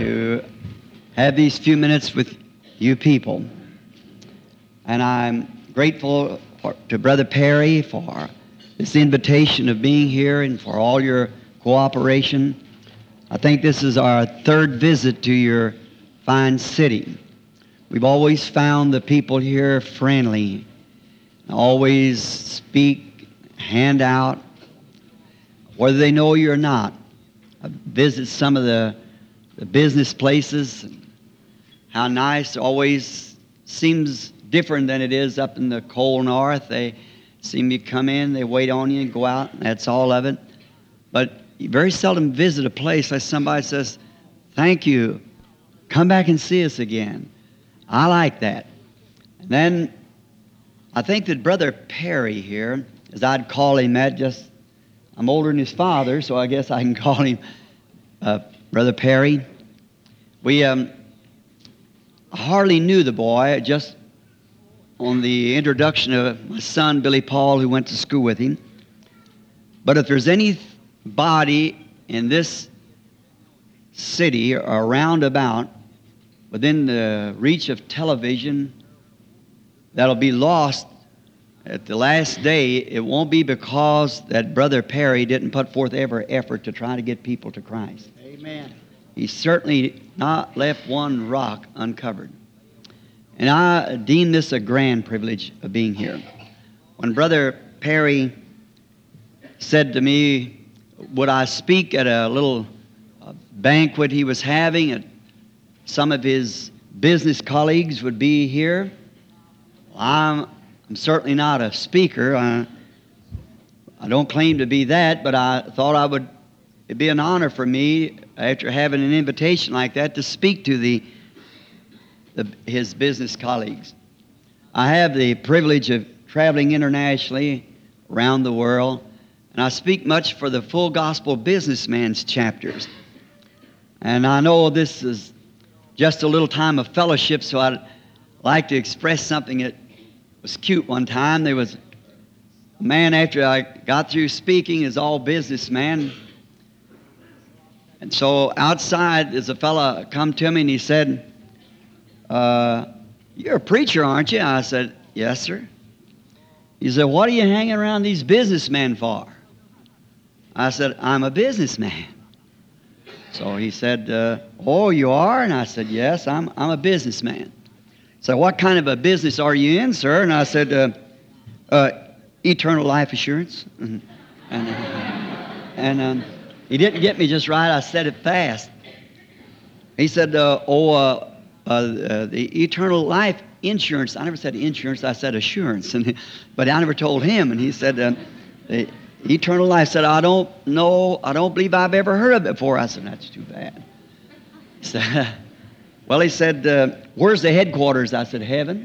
to have these few minutes with you people. And I'm grateful to Brother Perry for this invitation of being here and for all your cooperation. I think this is our third visit to your fine city. We've always found the people here friendly, always speak, hand out, whether they know you or not. I visit some of the business places. How nice, always seems different than it is up in the cold north. They seem you come in, they wait on you and go out, and that's all of it. But you very seldom visit a place like somebody says, thank you, come back and see us again. I like that. And then I think that Brother Perry here, as I'd call him that, I'm older than his father, so I guess I can call him Brother Perry. We hardly knew the boy, just on the introduction of my son, Billy Paul, who went to school with him. But if there's anybody in this city or around about within the reach of television that'll be lost at the last day, it won't be because that Brother Perry didn't put forth every effort to try to get people to Christ. Amen. He certainly not left one rock uncovered. And I deem this a grand privilege of being here. When Brother Perry said to me, would I speak at a little banquet he was having, and some of his business colleagues would be here, I'm certainly not a speaker. I don't claim to be that, but I thought it'd be an honor for me, after having an invitation like that, to speak to his business colleagues. I have the privilege of traveling internationally around the world, and I speak much for the Full Gospel Businessman's chapters. And I know this is just a little time of fellowship, so I'd like to express something that was cute one time. There was a man, after I got through speaking, is all businessman. And so outside, there's a fella come to me and he said, you're a preacher, aren't you? I said, yes, sir. He said, what are you hanging around these businessmen for? I said, I'm a businessman. So he said, oh, you are? And I said, yes, I'm a businessman. So what kind of a business are you in, sir? And I said, eternal life assurance. And he didn't get me just right. I said it fast. He said, the eternal life insurance. I never said insurance. I said assurance. But I never told him. And he said, the eternal life. Said, I don't know. I don't believe I've ever heard of it before. I said, that's too bad. He said, well, he said, where's the headquarters? I said, heaven.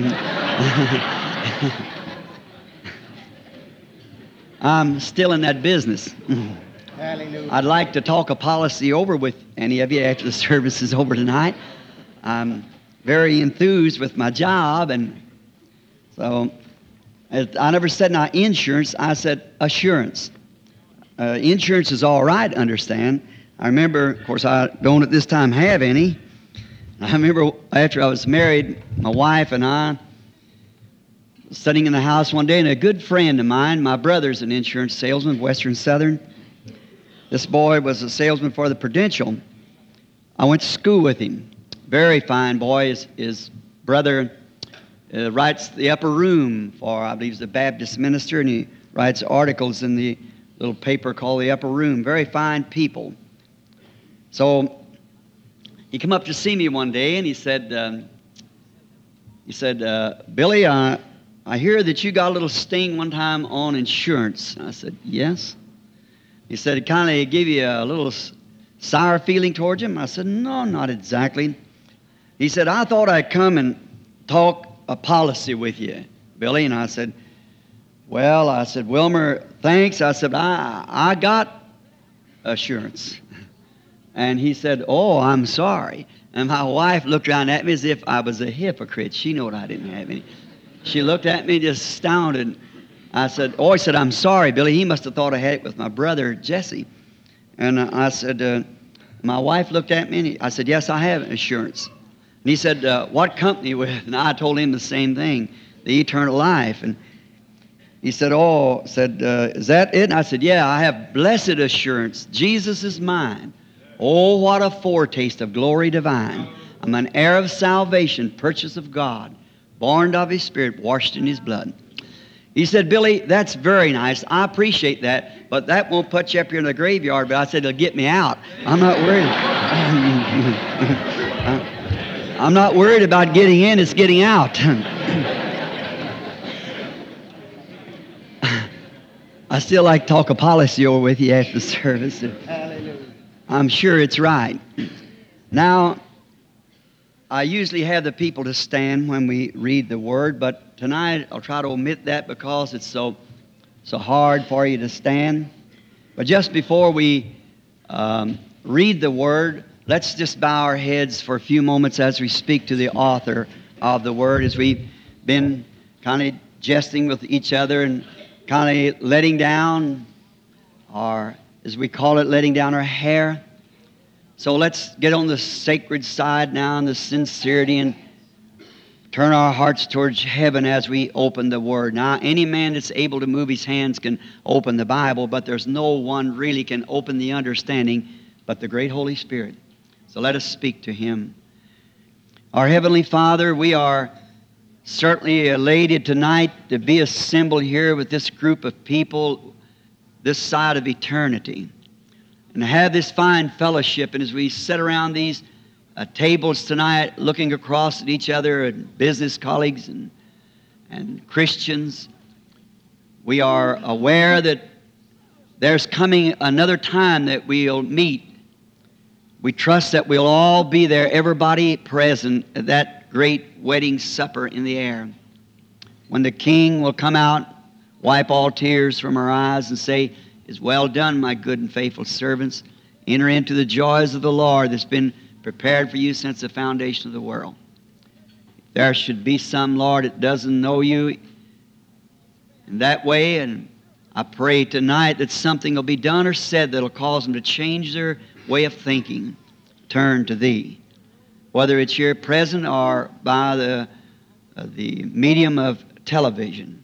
I'm still in that business. Hallelujah. I'd like to talk a policy over with any of you after the service is over tonight. I'm very enthused with my job, and so I never said not insurance, I said assurance. Insurance is all right, understand. I remember, of course, I don't at this time have any. I remember after I was married, my wife and I was sitting in the house one day, and a good friend of mine, my brother's an insurance salesman, Western Southern. This boy was a salesman for the Prudential. I went to school with him. Very fine boy. His brother writes the upper room for, I believe, he's a Baptist minister, and he writes articles in the little paper called the Upper Room. Very fine people. So he came up to see me one day, and he said, Billy, I hear that you got a little sting one time on insurance. I said, yes. He said, it kind of gave you a little sour feeling towards him. I said, no, not exactly. He said, I thought I'd come and talk a policy with you, Billy. And I said, well, Wilmer, thanks. I said, I got assurance. And he said, oh, I'm sorry. And my wife looked around at me as if I was a hypocrite. She knew I didn't have any. She looked at me just astounded. I said, he said, I'm sorry, Billy. He must have thought I had it with my brother, Jesse. And I said, My wife looked at me, and I said, yes, I have insurance. And he said, what company with? And I told him the same thing, the Eternal Life. And he said, is that it? And I said, yeah, I have blessed assurance. Jesus is mine. Oh, what a foretaste of glory divine. I'm an heir of salvation, purchased of God, born of His Spirit, washed in His blood. He said, Billy, that's very nice. I appreciate that, but that won't put you up here in the graveyard. But I said, it'll get me out. I'm not worried. I'm not worried about getting in. It's getting out. I still like to talk a policy over with you after the service. Hallelujah. I'm sure it's right. Now, I usually have the people to stand when we read the Word, but tonight I'll try to omit that because it's so hard for you to stand. But just before we read the Word, let's just bow our heads for a few moments as we speak to the author of the Word, as we've been kind of jesting with each other and kind of letting down our, as we call it, letting down our hair. So let's get on the sacred side now and the sincerity and turn our hearts towards heaven as we open the Word. Now, any man that's able to move his hands can open the Bible, but there's no one really can open the understanding but the great Holy Spirit. So let us speak to Him. Our Heavenly Father, we are certainly elated tonight to be assembled here with this group of people this side of eternity and have this fine fellowship. And as we sit around these tables tonight looking across at each other and business colleagues and Christians, we are aware that there's coming another time that we'll meet. We trust that we'll all be there, everybody present at that great wedding supper in the air, when the King will come out, wipe all tears from our eyes and say, "It's well done, my good and faithful servants. Enter into the joys of the Lord that's been prepared for you since the foundation of the world." If there should be some, Lord, that doesn't know you in that way, and I pray tonight that something will be done or said that will cause them to change their way of thinking, turn to Thee. Whether it's here present or by the medium of television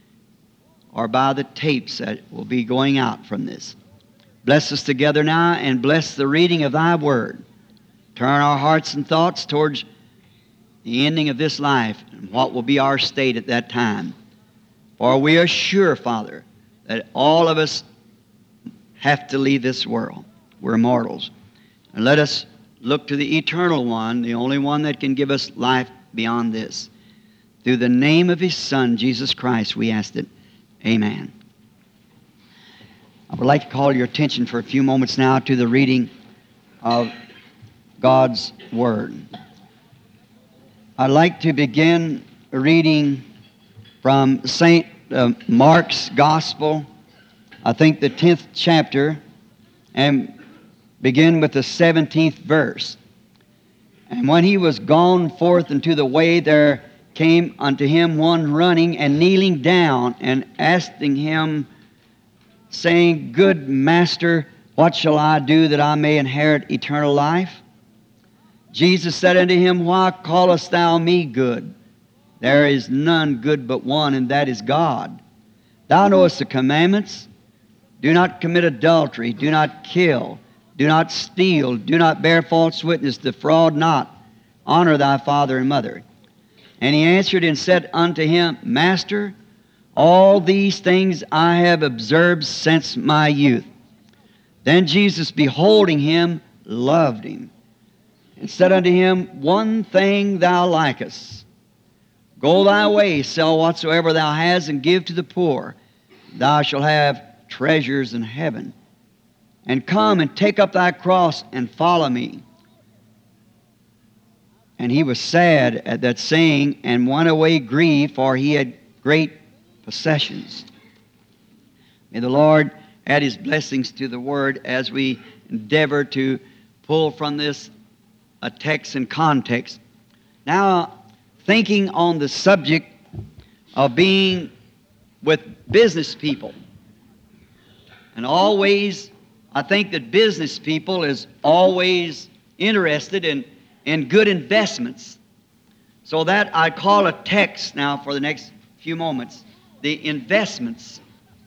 or by the tapes that will be going out from this. Bless us together now and bless the reading of Thy Word. Turn our hearts and thoughts towards the ending of this life and what will be our state at that time. For we are sure, Father, that all of us have to leave this world. We're mortals. And let us look to the Eternal One, the only one that can give us life beyond this. Through the name of His Son, Jesus Christ, we ask it. Amen. I would like to call your attention for a few moments now to the reading of God's Word. I'd like to begin reading from St. Mark's Gospel, I think the 10th chapter, and begin with the 17th verse. And when he was gone forth into the way, there came unto him one running and kneeling down and asking him, saying, Good Master, what shall I do that I may inherit eternal life? Jesus said unto him, Why callest thou me good? There is none good but one, and that is God. Thou knowest the commandments. Do not commit adultery. Do not kill. Do not steal. Do not bear false witness. Defraud not. Honor thy father and mother. And he answered and said unto him, Master, all these things I have observed since my youth. Then Jesus, beholding him, loved him, and said unto him, One thing thou lackest. Go thy way, sell whatsoever thou hast, and give to the poor. Thou shalt have treasures in heaven. And come and take up thy cross and follow me. And he was sad at that saying, and went away grieved, for he had great possessions. May the Lord add His blessings to the Word as we endeavor to pull from this a text and context. Now, thinking on the subject of being with business people, and always I think that business people is always interested in good investments. So that I call a text now for the next few moments, the investments.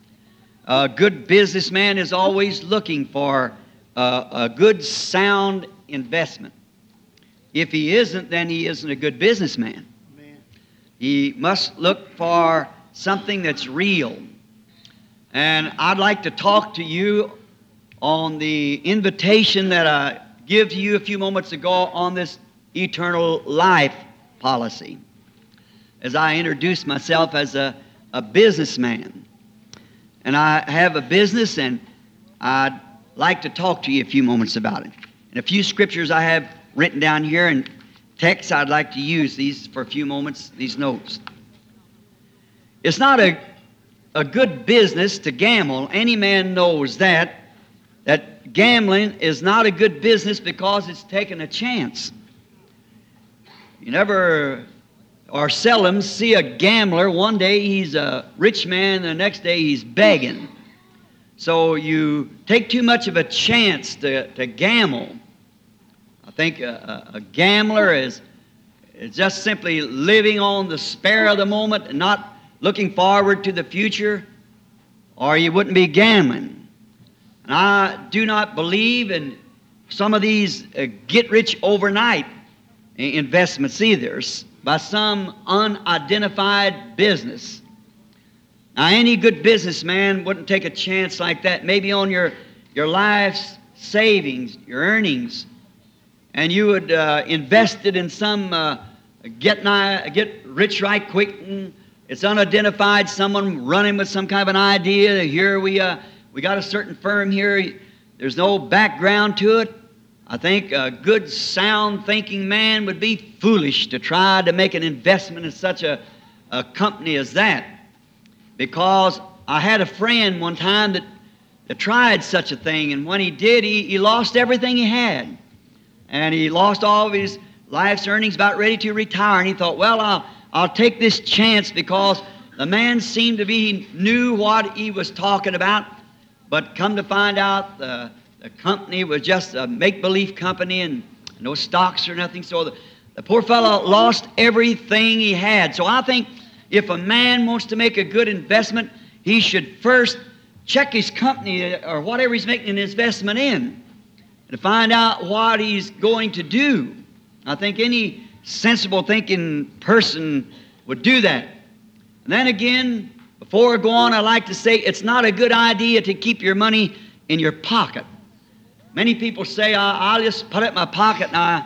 A good businessman is always looking for a good, sound investment. If he isn't, then he isn't a good businessman. Amen. He must look for something that's real. And I'd like to talk to you on the invitation that I give to you a few moments ago on this eternal life policy, as I introduce myself as a businessman. And I have a business, and I'd like to talk to you a few moments about it. And a few scriptures I have written down here and texts I'd like to use these for a few moments, these notes. It's not a good business to gamble. Any man knows that gambling is not a good business because it's taking a chance. You never or seldom see a gambler. One day he's a rich man, the next day he's begging. So you take too much of a chance to gamble. I think a gambler is just simply living on the spare of the moment and not looking forward to the future, or you wouldn't be gambling. And I do not believe in some of these get-rich overnight investments either, by some unidentified business. Now, any good businessman wouldn't take a chance like that, maybe on your life's savings, your earnings, and you would invest it in some get rich right quick. And it's unidentified, someone running with some kind of an idea. Here we got a certain firm here. There's no background to it. I think a good, sound thinking man would be foolish to try to make an investment in such a company as that. Because I had a friend one time that tried such a thing, and when he did, he lost everything he had. And he lost all of his life's earnings, about ready to retire. And he thought, well, I'll take this chance, because the man seemed to be, he knew what he was talking about. But come to find out, the company was just a make-believe company and no stocks or nothing. So the poor fellow lost everything he had. So I think if a man wants to make a good investment, he should first check his company or whatever he's making an investment in to find out what he's going to do. I think any sensible thinking person would do that. And then again, before I go on, I'd like to say it's not a good idea to keep your money in your pocket. Many people say, I'll just put it in my pocket and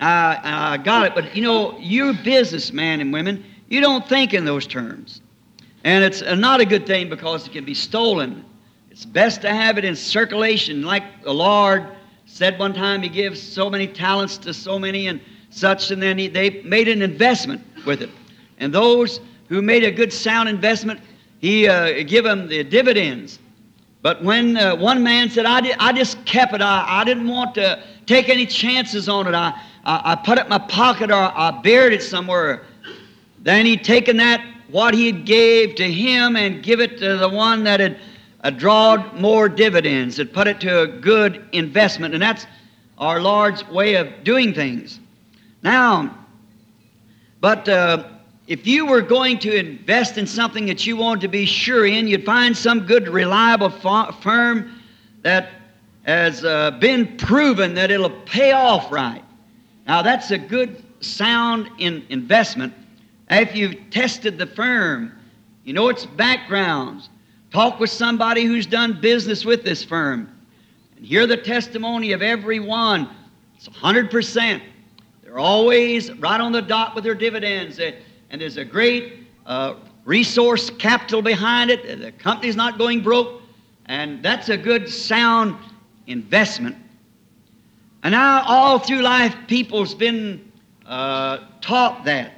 I got it. But, you know, you're businessmen and women. You don't think in those terms. And it's not a good thing because it can be stolen. It's best to have it in circulation. Like the Lord said one time, He gives so many talents to so many and such, and then they made an investment with it. And those who made a good, sound investment, He give them the dividends. But when one man said, I just kept it, I didn't want to take any chances on it, I put it in my pocket or I buried it somewhere, then he'd taken that, what he gave to him, and give it to the one that had drawed more dividends, had put it to a good investment. And that's our Lord's way of doing things. Now, but if you were going to invest in something that you wanted to be sure in, you'd find some good, reliable firm that has been proven that it'll pay off right. Now, that's a good, sound investment. If you've tested the firm, you know its backgrounds, talk with somebody who's done business with this firm, and hear the testimony of every one. It's 100%. They're always right on the dot with their dividends. And there's a great resource capital behind it. The company's not going broke. And that's a good, sound investment. And now all through life, people's been taught that.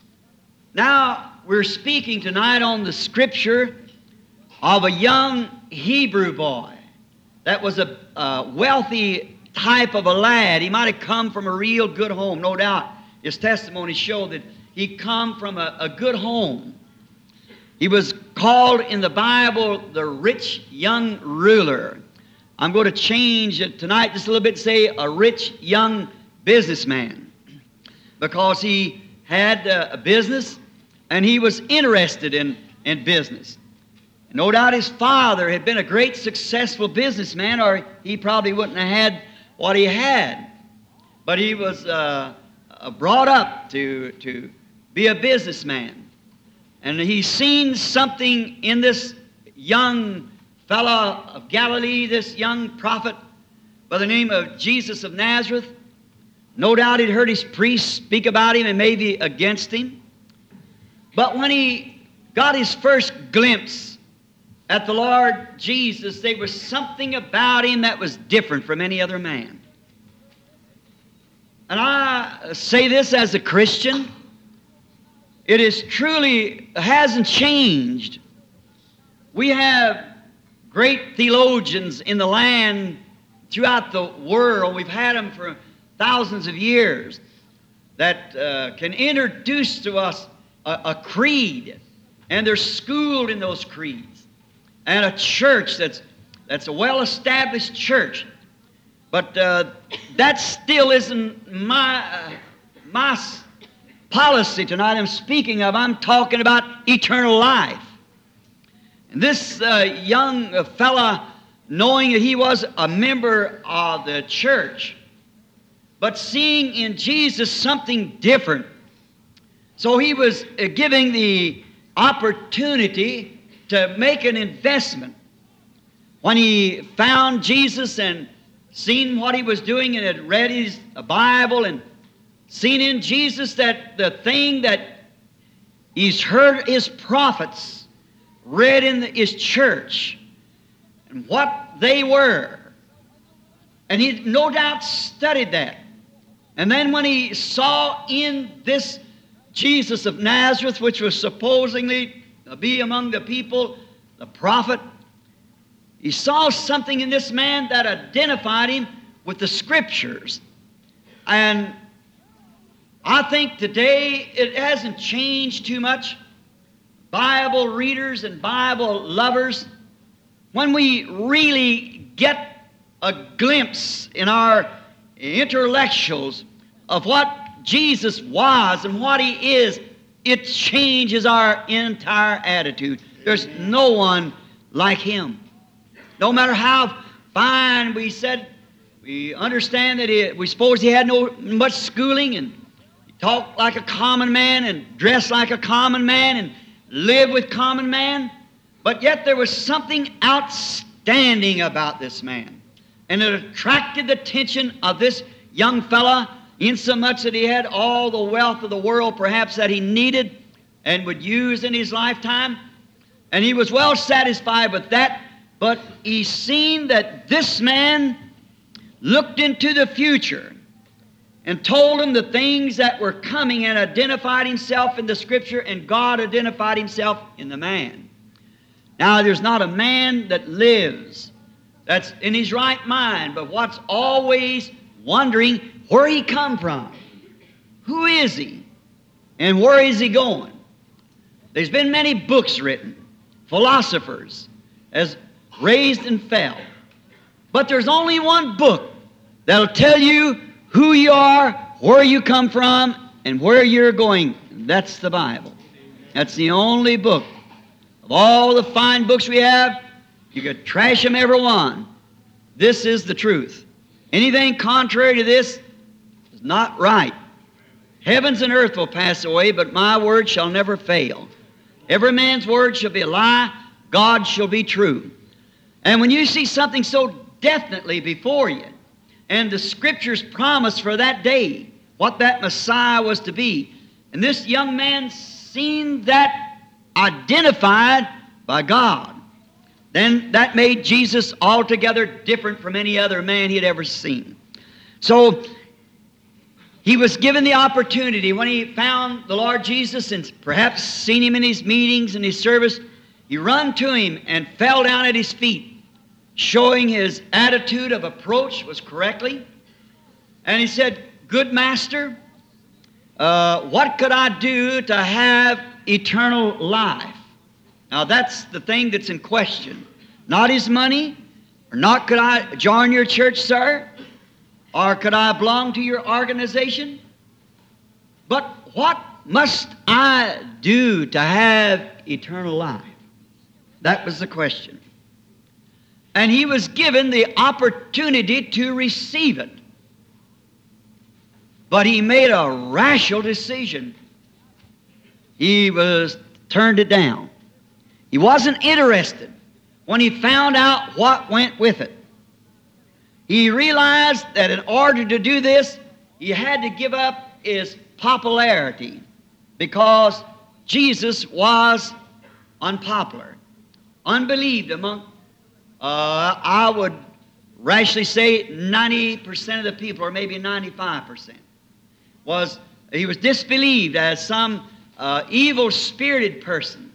Now, we're speaking tonight on the scripture of a young Hebrew boy that was a wealthy type of a lad. He might have come from a real good home, no doubt. His testimony showed that he come from a good home. He was called in the Bible the rich young ruler. I'm going to change it tonight just a little bit, say a rich young businessman, because he had a business and he was interested in business. No doubt his father had been a great successful businessman, or he probably wouldn't have had what he had. But he was brought up to be a businessman. And he's seen something in this young fellow of Galilee, this young prophet by the name of Jesus of Nazareth. No doubt he'd heard his priests speak about him and maybe against him. But when he got his first glimpse at the Lord Jesus, there was something about him that was different from any other man. And I say this as a Christian, it is truly hasn't changed. We have great theologians in the land throughout the world. We've had them for thousands of years that can introduce to us a creed, and they're schooled in those creeds, and a church that's a well-established church. But that still isn't my policy tonight. I'm speaking of, I'm talking about eternal life. And this young fella, knowing that he was a member of the church, but seeing in Jesus something different, so he was giving the opportunity to make an investment. When he found Jesus and seen what he was doing and had read his Bible and seen in Jesus that the thing that he's heard his prophets read in his church and what they were. And he no doubt studied that. And then when he saw in this Jesus of Nazareth, which was supposedly to be among the people, the prophet, he saw something in this man that identified him with the Scriptures. And I think today it hasn't changed too much. Bible readers and Bible lovers, when we really get a glimpse in our intellectuals of what Jesus was and what He is, it changes our entire attitude. There's no one like Him. No matter how fine we said, we understand that we suppose He had no much schooling, and He talked like a common man and dressed like a common man and lived with common man, but yet there was something outstanding about this man. And it attracted the attention of this young fella, insomuch that he had all the wealth of the world perhaps that he needed and would use in his lifetime. And he was well satisfied with that, but he seen that this man looked into the future and told him the things that were coming, and identified himself in the Scripture, and God identified Himself in the man. Now, there's not a man that lives that's in his right mind, but what's always wondering where he come from, who is he, and where is he going. There's been many books written, philosophers has raised and fell, but there's only one book that'll tell you who you are, where you come from, and where you're going. That's the Bible. That's the only book. Of all the fine books we have, you could trash them every one. This is the truth. Anything contrary to this is not right. Heavens and earth will pass away, but my word shall never fail. Every man's word shall be a lie, God shall be true. And when you see something so definitely before you, and the Scriptures promise for that day what that Messiah was to be, and this young man seen that identified by God, then that made Jesus altogether different from any other man he had ever seen. So he was given the opportunity when he found the Lord Jesus and perhaps seen Him in His meetings and His service, he run to Him and fell down at His feet, showing his attitude of approach was correctly. And he said, "Good Master, what could I do to have eternal life?" Now that's the thing that's in question. Not his money, Or not could I join your church, sir? Or could I belong to your organization? But what must I do to have eternal life? That was the question. And he was given the opportunity to receive it. But he made a rational decision. He turned it down. He wasn't interested when he found out what went with it. He realized that in order to do this, he had to give up his popularity because Jesus was unpopular, unbelieved among, I would rashly say 90% of the people, or maybe 95%. He was disbelieved as some evil-spirited person,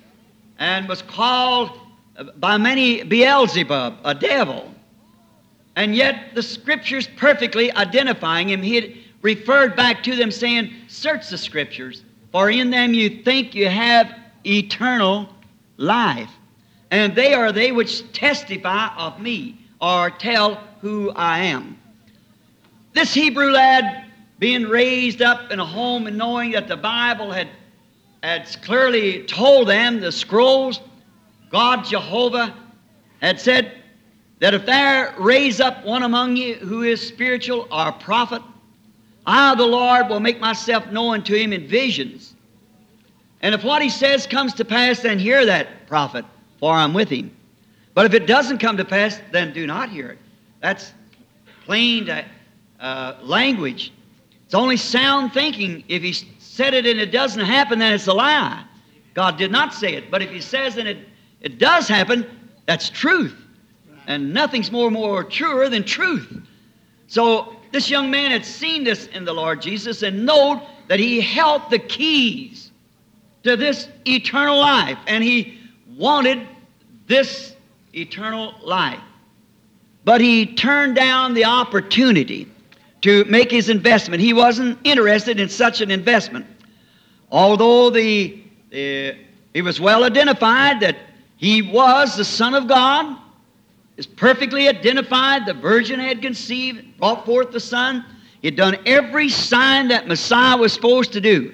and was called by many Beelzebub, a devil. And yet the Scriptures perfectly identifying him, he had referred back to them saying, search the Scriptures, for in them you think you have eternal life. And they are they which testify of me, or tell who I am. This Hebrew lad, being raised up in a home and knowing that the Bible had clearly told them, the scrolls, God Jehovah had said that if there raise up one among you who is spiritual or a prophet, I, the Lord, will make myself known to him in visions. And if what he says comes to pass, then hear that prophet, for I'm with him. But if it doesn't come to pass, then do not hear it. That's plain language. It's only sound thinking. If he said it and it doesn't happen, then it's a lie. God did not say it. But if he says and it does happen, that's truth. And nothing's more truer than truth. So this young man had seen this in the Lord Jesus and known that he held the keys to this eternal life. And he wanted this eternal life. But he turned down the opportunity to make his investment. He wasn't interested in such an investment. Although it was well identified that he was the Son of God, it's perfectly identified, the Virgin had conceived, brought forth the Son. He had done every sign that Messiah was supposed to do.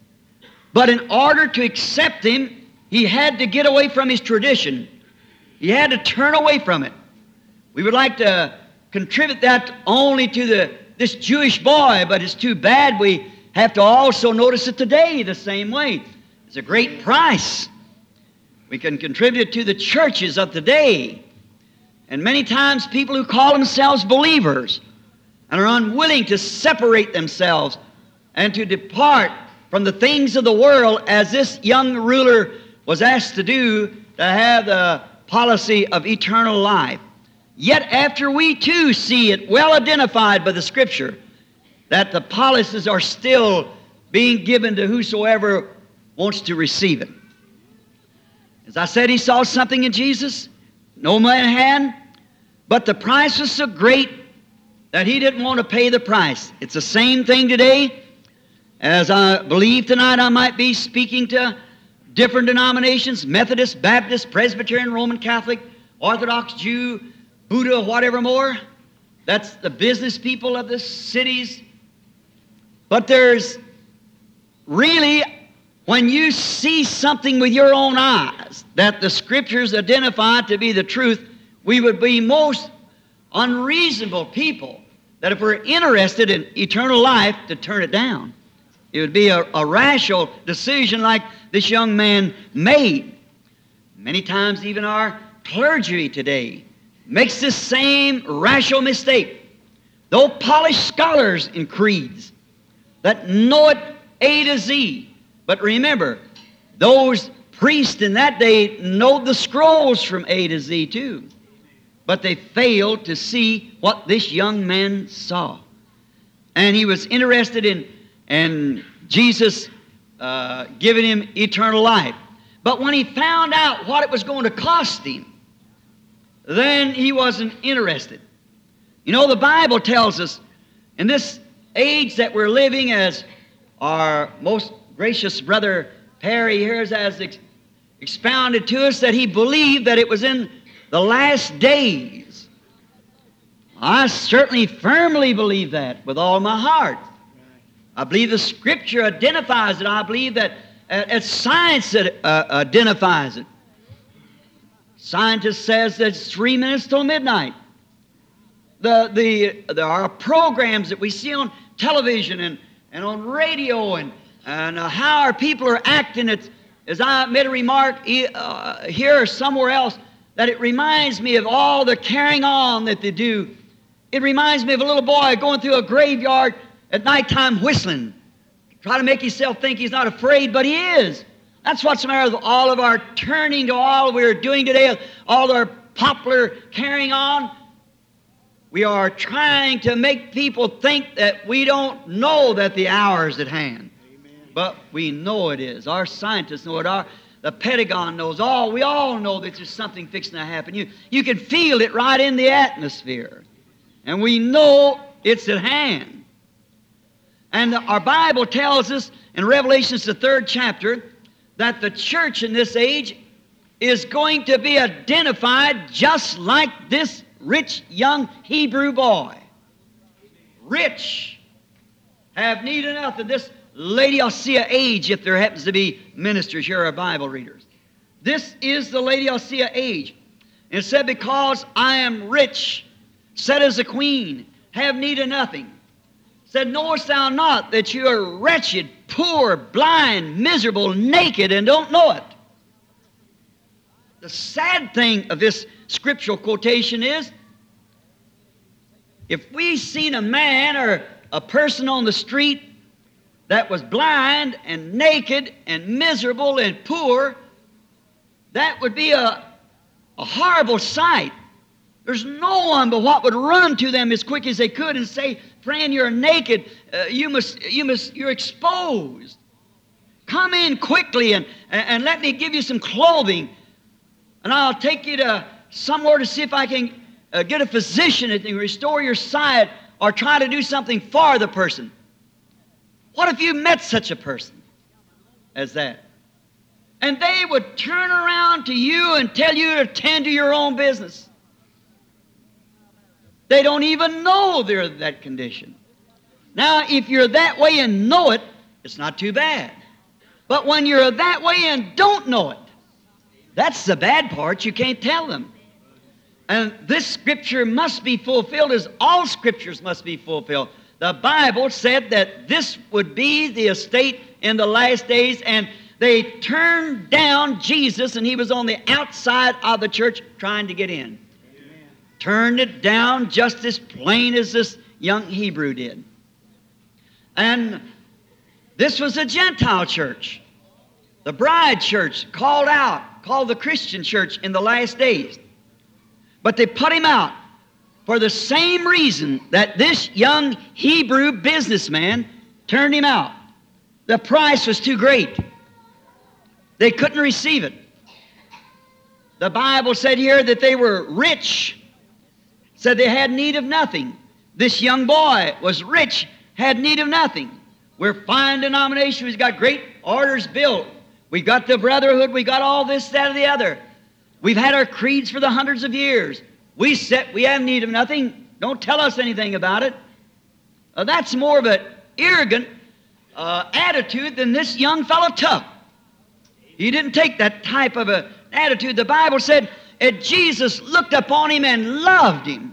But in order to accept him, he had to get away from his tradition. He had to turn away from it. We would like to contribute that only to this Jewish boy, but it's too bad we have to also notice it today the same way. It's a great price. We can contribute it to the churches of today. And many times people who call themselves believers and are unwilling to separate themselves and to depart from the things of the world, as this young ruler was asked to do, to have the policy of eternal life. Yet after we too see it well identified by the Scripture that the policies are still being given to whosoever wants to receive it. As I said, he saw something in Jesus no man had, but the price was so great that he didn't want to pay the price. It's the same thing today. As I believe tonight I might be speaking to different denominations, Methodist, Baptist, Presbyterian, Roman Catholic, Orthodox, Jew, Buddha, whatever more. That's the business people of the cities. But there's really, when you see something with your own eyes that the Scriptures identify to be the truth, we would be most unreasonable people that if we're interested in eternal life, to turn it down. It would be a rational decision like this young man made. Many times even our clergy today makes the same rational mistake. Though polished scholars in creeds that know it A to Z. But remember, those priests in that day know the scrolls from A to Z too. But they failed to see what this young man saw. And he was interested in Jesus giving him eternal life. But when he found out what it was going to cost him, then he wasn't interested. You know, the Bible tells us in this age that we're living, as our most gracious brother Perry here has expounded to us, that he believed that it was in the last days. I certainly firmly believe that with all my heart. I believe the Scripture identifies it. I believe that science identifies it. Scientist says that it's 3 minutes till midnight. There are programs that we see on television and on radio and how our people are acting. As I made a remark here or somewhere else, that it reminds me of all the carrying on that they do. It reminds me of a little boy going through a graveyard at nighttime whistling. Try to make himself think he's not afraid, but he is. That's what's the matter with all of our turning to all we're doing today, all our popular carrying on. We are trying to make people think that we don't know that the hour is at hand. Amen. But we know it is. Our scientists know it. The Pentagon knows. We all know that there's something fixing to happen. You can feel it right in the atmosphere. And we know it's at hand. And our Bible tells us in Revelation, the 3rd chapter, that the church in this age is going to be identified just like this rich young Hebrew boy. Rich, have need of nothing. This Laodicea age, if there happens to be ministers here or Bible readers. This is the Laodicea age. And it said, because I am rich, said as a queen, have need of nothing. Said, knowest thou not that you are wretched, poor, blind, miserable, naked, and don't know it? The sad thing of this scriptural quotation is, if we seen a man or a person on the street that was blind and naked and miserable and poor, that would be a horrible sight. There's no one but what would run to them as quick as they could and say, friend, you're naked. You're exposed. Come in quickly and let me give you some clothing. And I'll take you to somewhere to see if I can get a physician that can restore your sight or try to do something for the person. What if you met such a person as that? And they would turn around to you and tell you to attend to your own business. They don't even know they're in that condition. Now, if you're that way and know it, it's not too bad. But when you're that way and don't know it, that's the bad part. You can't tell them. And this scripture must be fulfilled as all scriptures must be fulfilled. The Bible said that this would be the estate in the last days, and they turned down Jesus, and he was on the outside of the church trying to get in. Turned it down just as plain as this young Hebrew did. And this was a Gentile church. The bride church called the Christian church in the last days. But they put him out for the same reason that this young Hebrew businessman turned him out. The price was too great. They couldn't receive it. The Bible said here that they were rich. Said they had need of nothing. This young boy was rich, had need of nothing. We're a fine denomination. We've got great orders built. We got the brotherhood. We got all this, that, and the other. We've had our creeds for the hundreds of years. We have need of nothing. Don't tell us anything about it. That's more of an arrogant attitude than this young fellow took. He didn't take that type of an attitude. The Bible said, and Jesus looked upon him and loved him.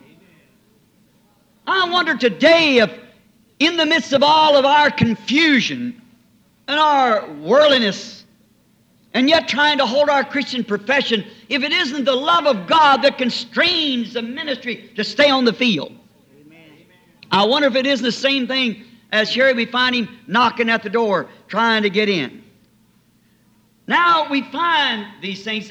I wonder today if in the midst of all of our confusion and our worldliness and yet trying to hold our Christian profession, if it isn't the love of God that constrains the ministry to stay on the field. Amen. I wonder if it isn't the same thing as here we find him knocking at the door trying to get in. Now we find these things.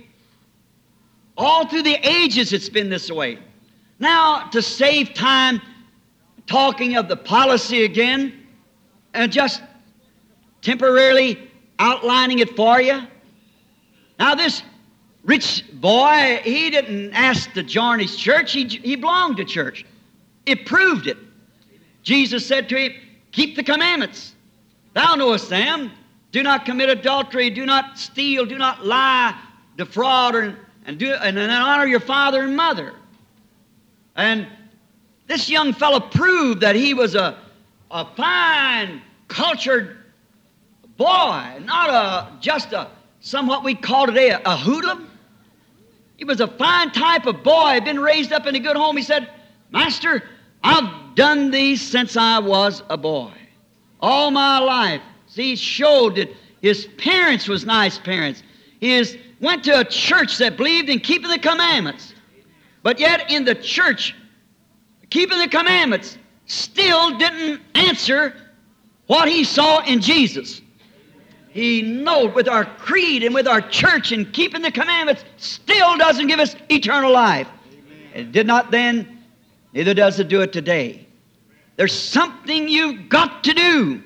All through the ages it's been this way. Now, to save time talking of the policy again and just temporarily outlining it for you. Now, this rich boy, he didn't ask to join his church. He belonged to church. It proved it. Jesus said to him, keep the commandments. Thou knowest them. Do not commit adultery. Do not steal. Do not lie, defraud, and then honor your father and mother. And this young fellow proved that he was a fine, cultured boy, not just somewhat we call today a hoodlum. He was a fine type of boy, been raised up in a good home. He said, Master, I've done these since I was a boy. All my life. See, he showed that his parents was nice parents. He went to a church that believed in keeping the commandments. But yet in the church, keeping the commandments still didn't answer what he saw in Jesus. He knows with our creed and with our church and keeping the commandments still doesn't give us eternal life. It did not then, neither does it do it today. There's something you've got to do.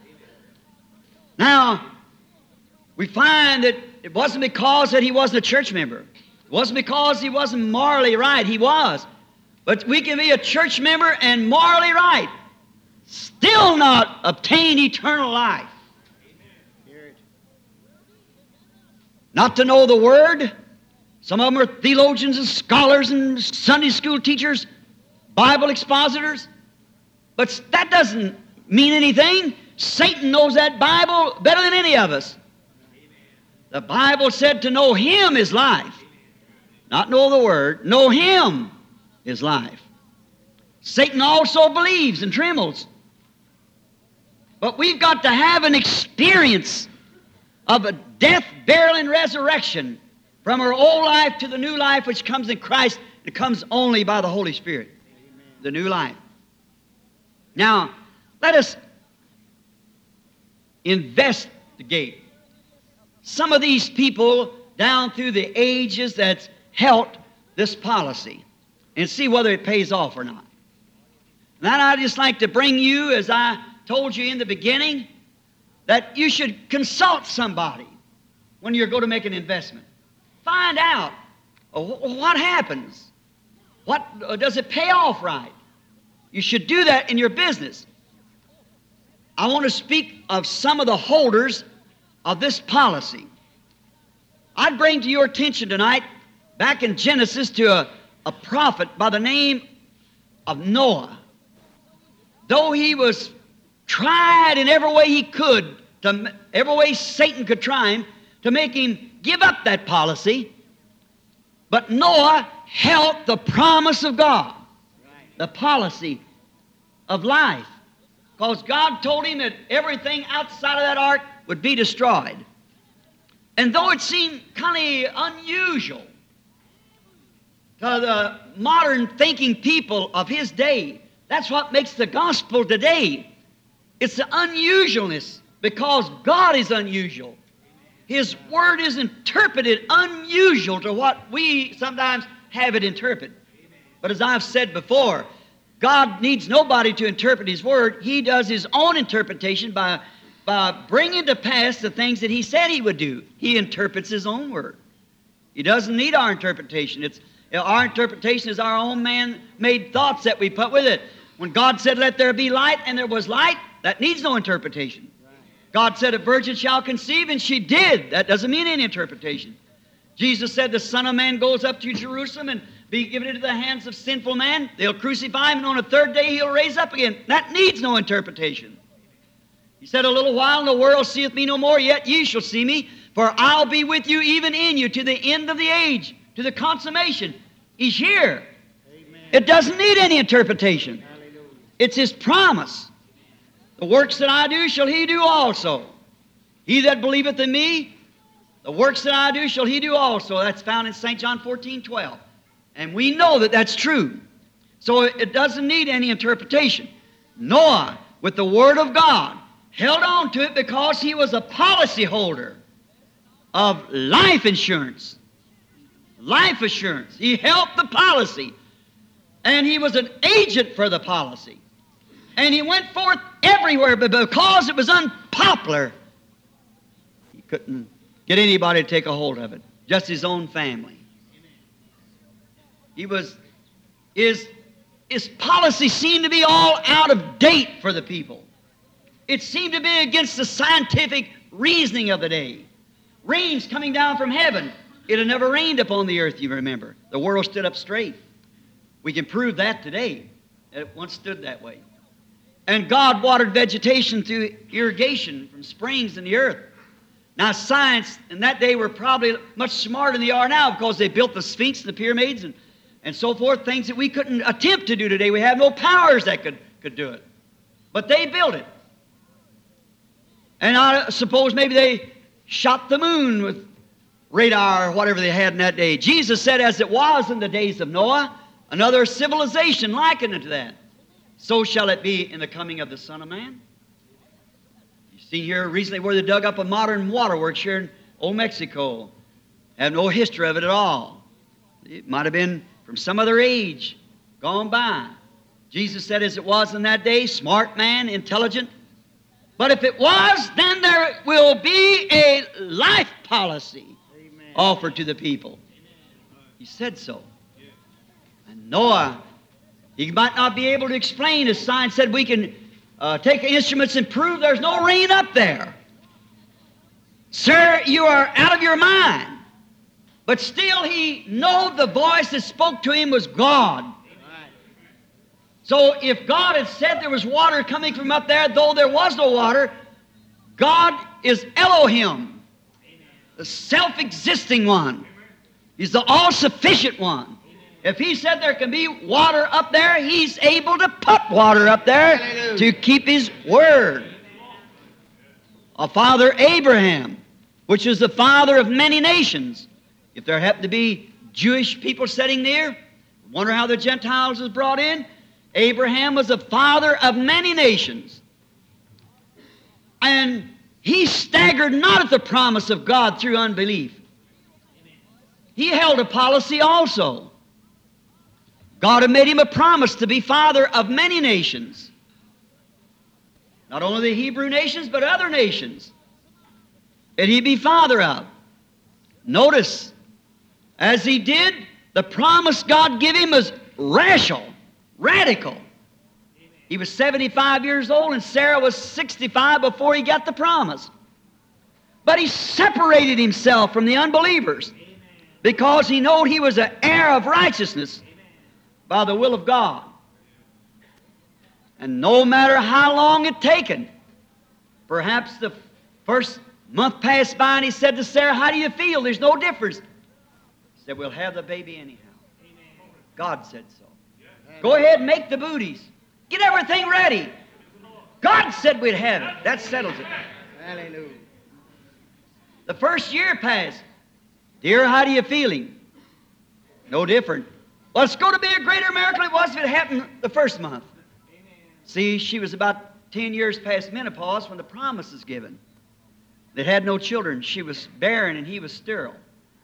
Now, we find that it wasn't because that he wasn't a church member. It wasn't because he wasn't morally right. He was. But we can be a church member and morally right, still not obtain eternal life. Not to know the Word. Some of them are theologians and scholars and Sunday school teachers, Bible expositors. But that doesn't mean anything. Satan knows that Bible better than any of us. The Bible said to know Him is life. Not know the Word. Know Him is life. Satan also believes and trembles. But we've got to have an experience of a death, burial, and resurrection from our old life to the new life which comes in Christ. It comes only by the Holy Spirit. Amen. The new life. Now, let us investigate some of these people down through the ages that's held this policy and see whether it pays off or not. And then I'd just like to bring you, as I told you in the beginning, that you should consult somebody when you're going to make an investment. Find out what happens. What does it pay off right? You should do that in your business. I want to speak of some of the holders of this policy. I'd bring to your attention tonight, back in Genesis, to a prophet by the name of Noah. Though he was tried in every way he could, every way Satan could try him, to make him give up that policy, but Noah held the promise of God, the policy of life, because God told him that everything outside of that ark would be destroyed. And though it seemed kind of unusual to the modern thinking people of his day, that's what makes the gospel today. It's the unusualness, because God is unusual. His Word is interpreted unusual to what we sometimes have it interpreted. But as I've said before, God needs nobody to interpret His Word. He does His own interpretation by bringing to pass the things that He said He would do. He interprets His own Word. He doesn't need our interpretation. Our interpretation is our own man-made thoughts that we put with it. When God said, let there be light, and there was light, that needs no interpretation. God said, a virgin shall conceive, and she did. That doesn't mean any interpretation. Jesus said, the Son of Man goes up to Jerusalem and be given into the hands of sinful man. They'll crucify him, and on the third day He'll raise up again. That needs no interpretation. He said, a little while, and the world seeth me no more, yet ye shall see me, for I'll be with you, even in you, to the end of the age, to the consummation. He's here. Amen. It doesn't need any interpretation. Hallelujah. It's His promise. The works that I do shall he do also. He that believeth in me, the works that I do shall he do also. That's found in St. John 14:12. And we know that that's true. So it doesn't need any interpretation. Noah, with the Word of God, held on to it because he was a policy holder of life insurance. Life assurance. He held the policy. And he was an agent for the policy. And he went forth everywhere, but because it was unpopular, he couldn't get anybody to take a hold of it, just his own family. His policy seemed to be all out of date for the people. It seemed to be against the scientific reasoning of the day. Rain's coming down from heaven. it had never rained upon the earth, you remember. The world stood up straight. We can prove that today. It once stood that way. And God watered vegetation through irrigation from springs in the earth. Now, science in that day were probably much smarter than they are now because they built the Sphinx and the pyramids and so forth, things that we couldn't attempt to do today. We have no powers that could do it. But they built it. And I suppose maybe they shot the moon with radar or whatever they had in that day. Jesus said, as it was in the days of Noah, another civilization likened to that, so shall it be in the coming of the Son of Man. You see here recently where they dug up a modern waterworks here in Old Mexico. Have no history of it at all. It might have been from some other age gone by. Jesus said, as it was in that day, smart man, intelligent. But if it was, then there will be a life policy offered to the people. He said so. And Noah, he might not be able to explain, as science said, we can take instruments and prove there's no rain up there. Sir, you are out of your mind. But still he knew the voice that spoke to him was God. So if God had said there was water coming from up there, though there was no water, God is Elohim, the self-existing one. He's the all-sufficient one. If He said there can be water up there, He's able to put water up there to keep His word. Our father Abraham, which is the father of many nations. If there happened to be Jewish people sitting near, wonder how the Gentiles was brought in. Abraham was the father of many nations. And he staggered not at the promise of God through unbelief. He held a policy also. God had made him a promise to be father of many nations. Not only the Hebrew nations, but other nations that he'd be father of. Notice, as he did, the promise God gave him was radical. He was 75 years old and Sarah was 65 before he got the promise. But he separated himself from the unbelievers because he knew he was an heir of righteousness by the will of God. And no matter how long it taken, perhaps the first month passed by and he said to Sarah, how do you feel? There's no difference. He said, we'll have the baby anyhow. God said so. Go ahead and make the booties. Get everything ready. God said we'd have it. That settles it. Hallelujah. The first year passed. Dear, how do you feeling? No different. Well, it's going to be a greater miracle than it was if it happened the first month. See, she was about 10 years past menopause when the promise was given. They had no children. She was barren and he was sterile.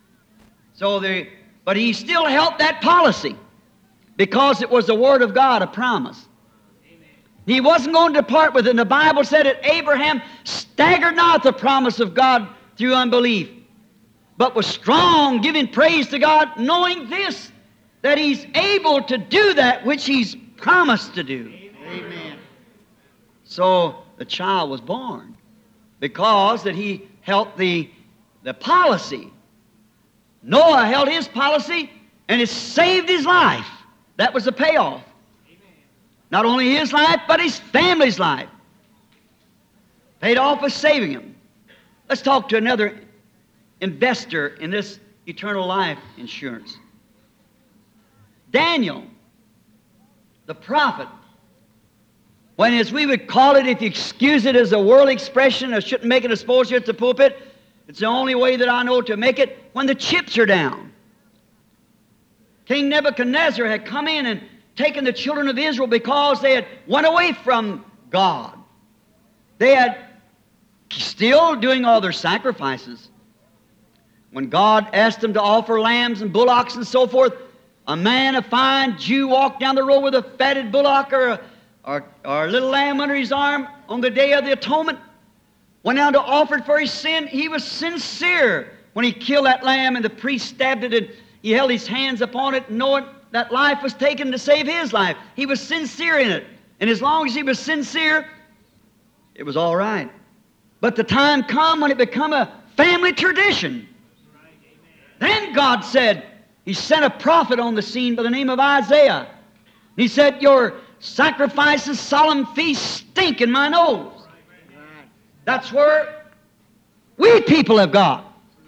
But he still held that policy because it was the Word of God, a promise. He wasn't going to depart with it. And the Bible said that Abraham staggered not at the promise of God through unbelief, but was strong, giving praise to God, knowing this, that He's able to do that which He's promised to do. Amen. So the child was born because that he held the policy. Noah held his policy and it saved his life. That was the payoff. Not only his life, but his family's life. Paid off with saving him. Let's talk to another investor in this eternal life insurance. Daniel, the prophet, when, as we would call it, if you excuse it as a worldly expression, I shouldn't make it exposure at the pulpit, it's the only way that I know to make it, when the chips are down. King Nebuchadnezzar had come in and taken the children of Israel because they had went away from God. They had still doing all their sacrifices. When God asked them to offer lambs and bullocks and so forth, a man, a fine Jew, walked down the road with a fatted bullock or a little lamb under his arm on the day of the atonement, went down to offer it for his sin. He was sincere when he killed that lamb and the priest stabbed it and he held his hands upon it knowing that life was taken to save his life. He was sincere in it. And as long as he was sincere, it was all right. But the time come when it become a family tradition. Then then God said, He sent a prophet on the scene by the name of Isaiah. He said, your sacrifices, solemn feasts stink in my nose. That's where we people of God.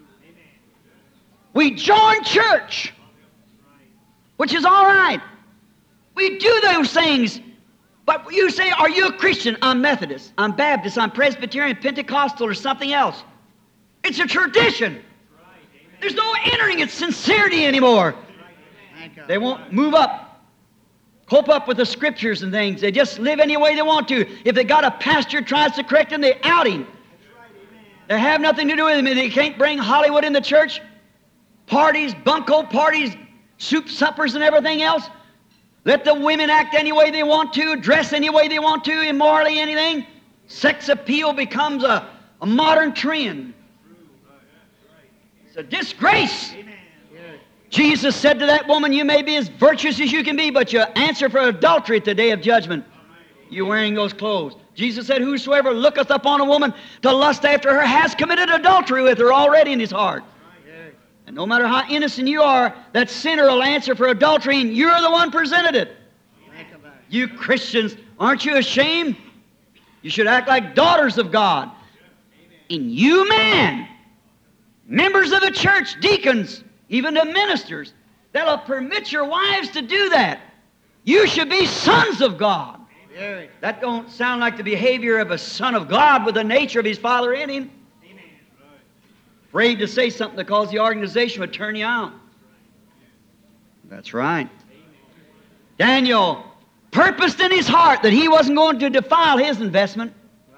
We join church, which is all right. We do those things. But you say, are you a Christian? I'm Methodist, I'm Baptist, I'm Presbyterian, Pentecostal, or something else. It's a tradition. There's no entering its sincerity anymore. They won't move up, cope up with the Scriptures and things. They just live any way they want to. If they got a pastor who tries to correct them, they out him. They have nothing to do with him. They can't bring Hollywood in the church. Parties, bunco parties, soup suppers and everything else. Let the women act any way they want to, dress any way they want to, immorally anything. Sex appeal becomes a modern trend. It's a disgrace. Jesus said to that woman, you may be as virtuous as you can be, but you answer for adultery at the day of judgment. You're wearing those clothes. Jesus said, whosoever looketh upon a woman to lust after her has committed adultery with her already in his heart. And no matter how innocent you are, that sinner will answer for adultery, and you're the one presented it. You Christians, aren't you ashamed? You should act like daughters of God. And you men, members of the church, deacons, even the ministers, that'll permit your wives to do that. You should be sons of God. That don't sound like the behavior of a son of God with the nature of his father in him. Afraid to say something because the organization would turn you out. That's right. Daniel purposed in his heart that he wasn't going to defile his investment.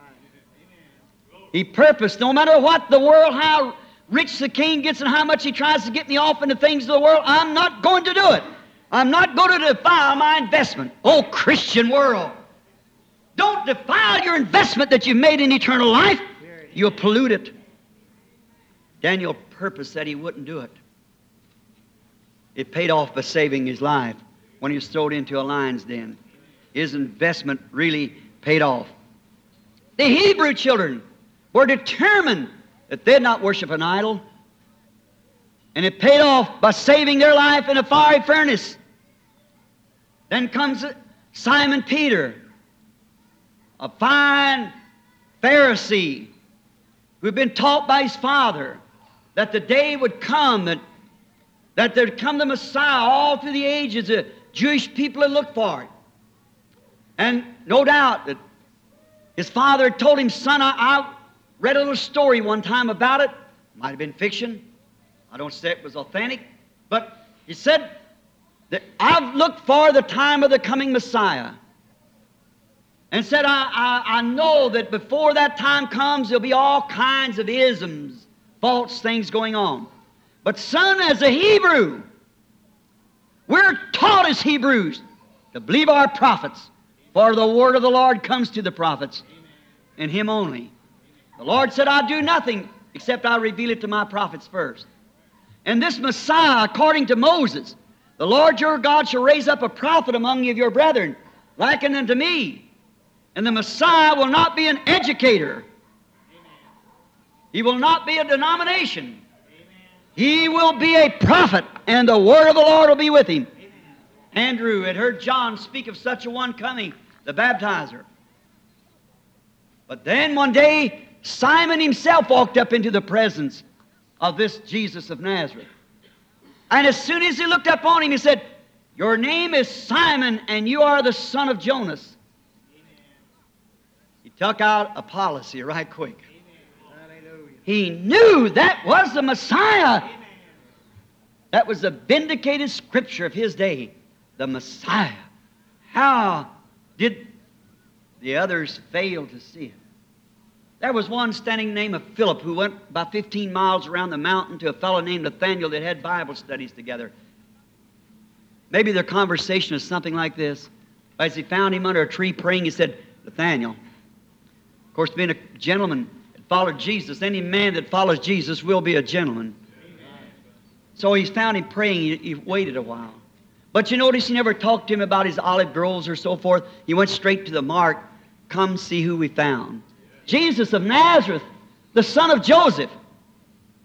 He purposed, no matter what the world, how rich the king gets and how much he tries to get me off into things of the world, I'm not going to do it. I'm not going to defile my investment. Oh, Christian world, don't defile your investment that you've made in eternal life. You'll pollute it. Daniel purposed that he wouldn't do it. It paid off by saving his life when he was thrown into a lion's den. His investment really paid off. The Hebrew children were determined that they'd not worship an idol. And it paid off by saving their life in a fiery furnace. Then comes Simon Peter, a fine Pharisee who had been taught by his father that the day would come that there'd come the Messiah all through the ages. The Jewish people had looked for it. And no doubt that his father had told him, son, I read a little story one time about it. Might have been fiction. I don't say it was authentic. But he said that I've looked for the time of the coming Messiah. And said, I know that before that time comes, there'll be all kinds of isms, false things going on. But son, as a Hebrew, we're taught as Hebrews to believe our prophets, for the word of the Lord comes to the prophets, and him only. The Lord said, I'll do nothing except I'll reveal it to my prophets first. And this Messiah, according to Moses, the Lord your God shall raise up a prophet among you of your brethren, likened unto me. And the Messiah will not be an educator. He will not be a denomination. He will be a prophet, and the word of the Lord will be with him. Andrew had heard John speak of such a one coming, the baptizer. But then one day, Simon himself walked up into the presence of this Jesus of Nazareth. And as soon as he looked up on him, he said, your name is Simon, and you are the son of Jonas. He took out a policy right quick. He knew that was the Messiah. That was the vindicated scripture of his day, the Messiah. How did the others fail to see it? There was one standing named of Philip who went about 15 miles around the mountain to a fellow named Nathaniel that had Bible studies together. Maybe their conversation was something like this. As he found him under a tree praying, he said, Nathaniel, of course, being a gentleman that followed Jesus, any man that follows Jesus will be a gentleman. So he found him praying. He waited a while. But you notice he never talked to him about his olive groves or so forth. He went straight to the mark. Come see who we found. Jesus of Nazareth, the son of Joseph.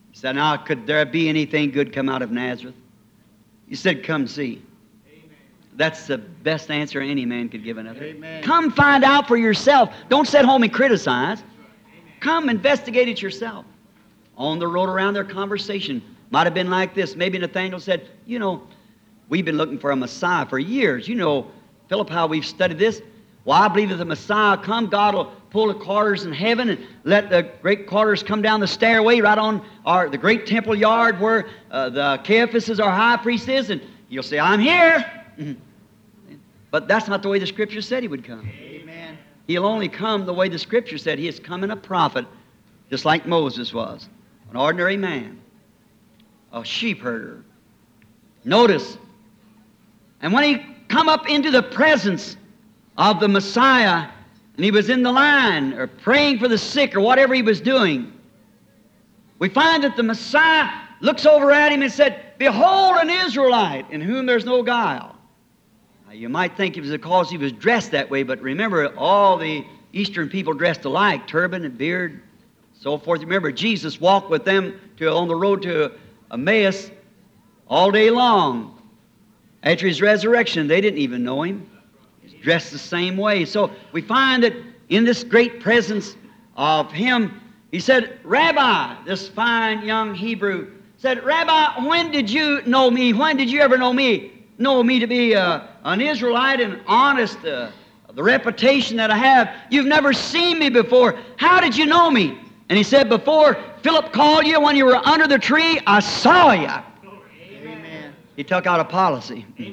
He said, now, could there be anything good come out of Nazareth? He said, come see. Amen. That's the best answer any man could give another. Amen. Come find out for yourself. Don't sit home and criticize. Come investigate it yourself. On the road around, their conversation might have been like this. Maybe Nathanael said, you know, we've been looking for a Messiah for years. You know, Philip, how we've studied this. Well, I believe if the Messiah come, God will pull the quarters in heaven and let the great quarters come down the stairway right on the great temple yard where the Caiaphas is our high priest is, and you'll say, I'm here. But that's not the way the Scripture said he would come. Amen. He'll only come the way the Scripture said. He is coming a prophet, just like Moses was, an ordinary man, a sheep herder. Notice, and when he come up into the presence of the Messiah, and he was in the line or praying for the sick or whatever he was doing, we find that the Messiah looks over at him and said, behold an Israelite in whom there's no guile. Now, you might think it was because he was dressed that way, but remember, all the Eastern people dressed alike, turban and beard, so forth. Remember, Jesus walked with them on the road to Emmaus all day long. After his resurrection, they didn't even know him. Dressed the same way. So we find that in this great presence of him, he said, Rabbi, this fine young Hebrew, said, Rabbi, when did you know me? When did you ever know me? Know me to be an Israelite and honest, the reputation that I have. You've never seen me before. How did you know me? And he said, before Philip called you when you were under the tree, I saw you. Amen. He took out a policy. Amen.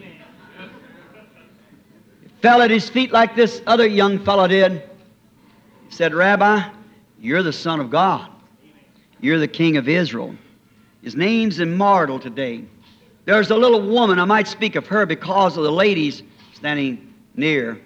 Fell at his feet like this other young fellow did. He said, Rabbi, you're the Son of God. You're the King of Israel. His name's immortal today. There's a little woman, I might speak of her because of the ladies standing near.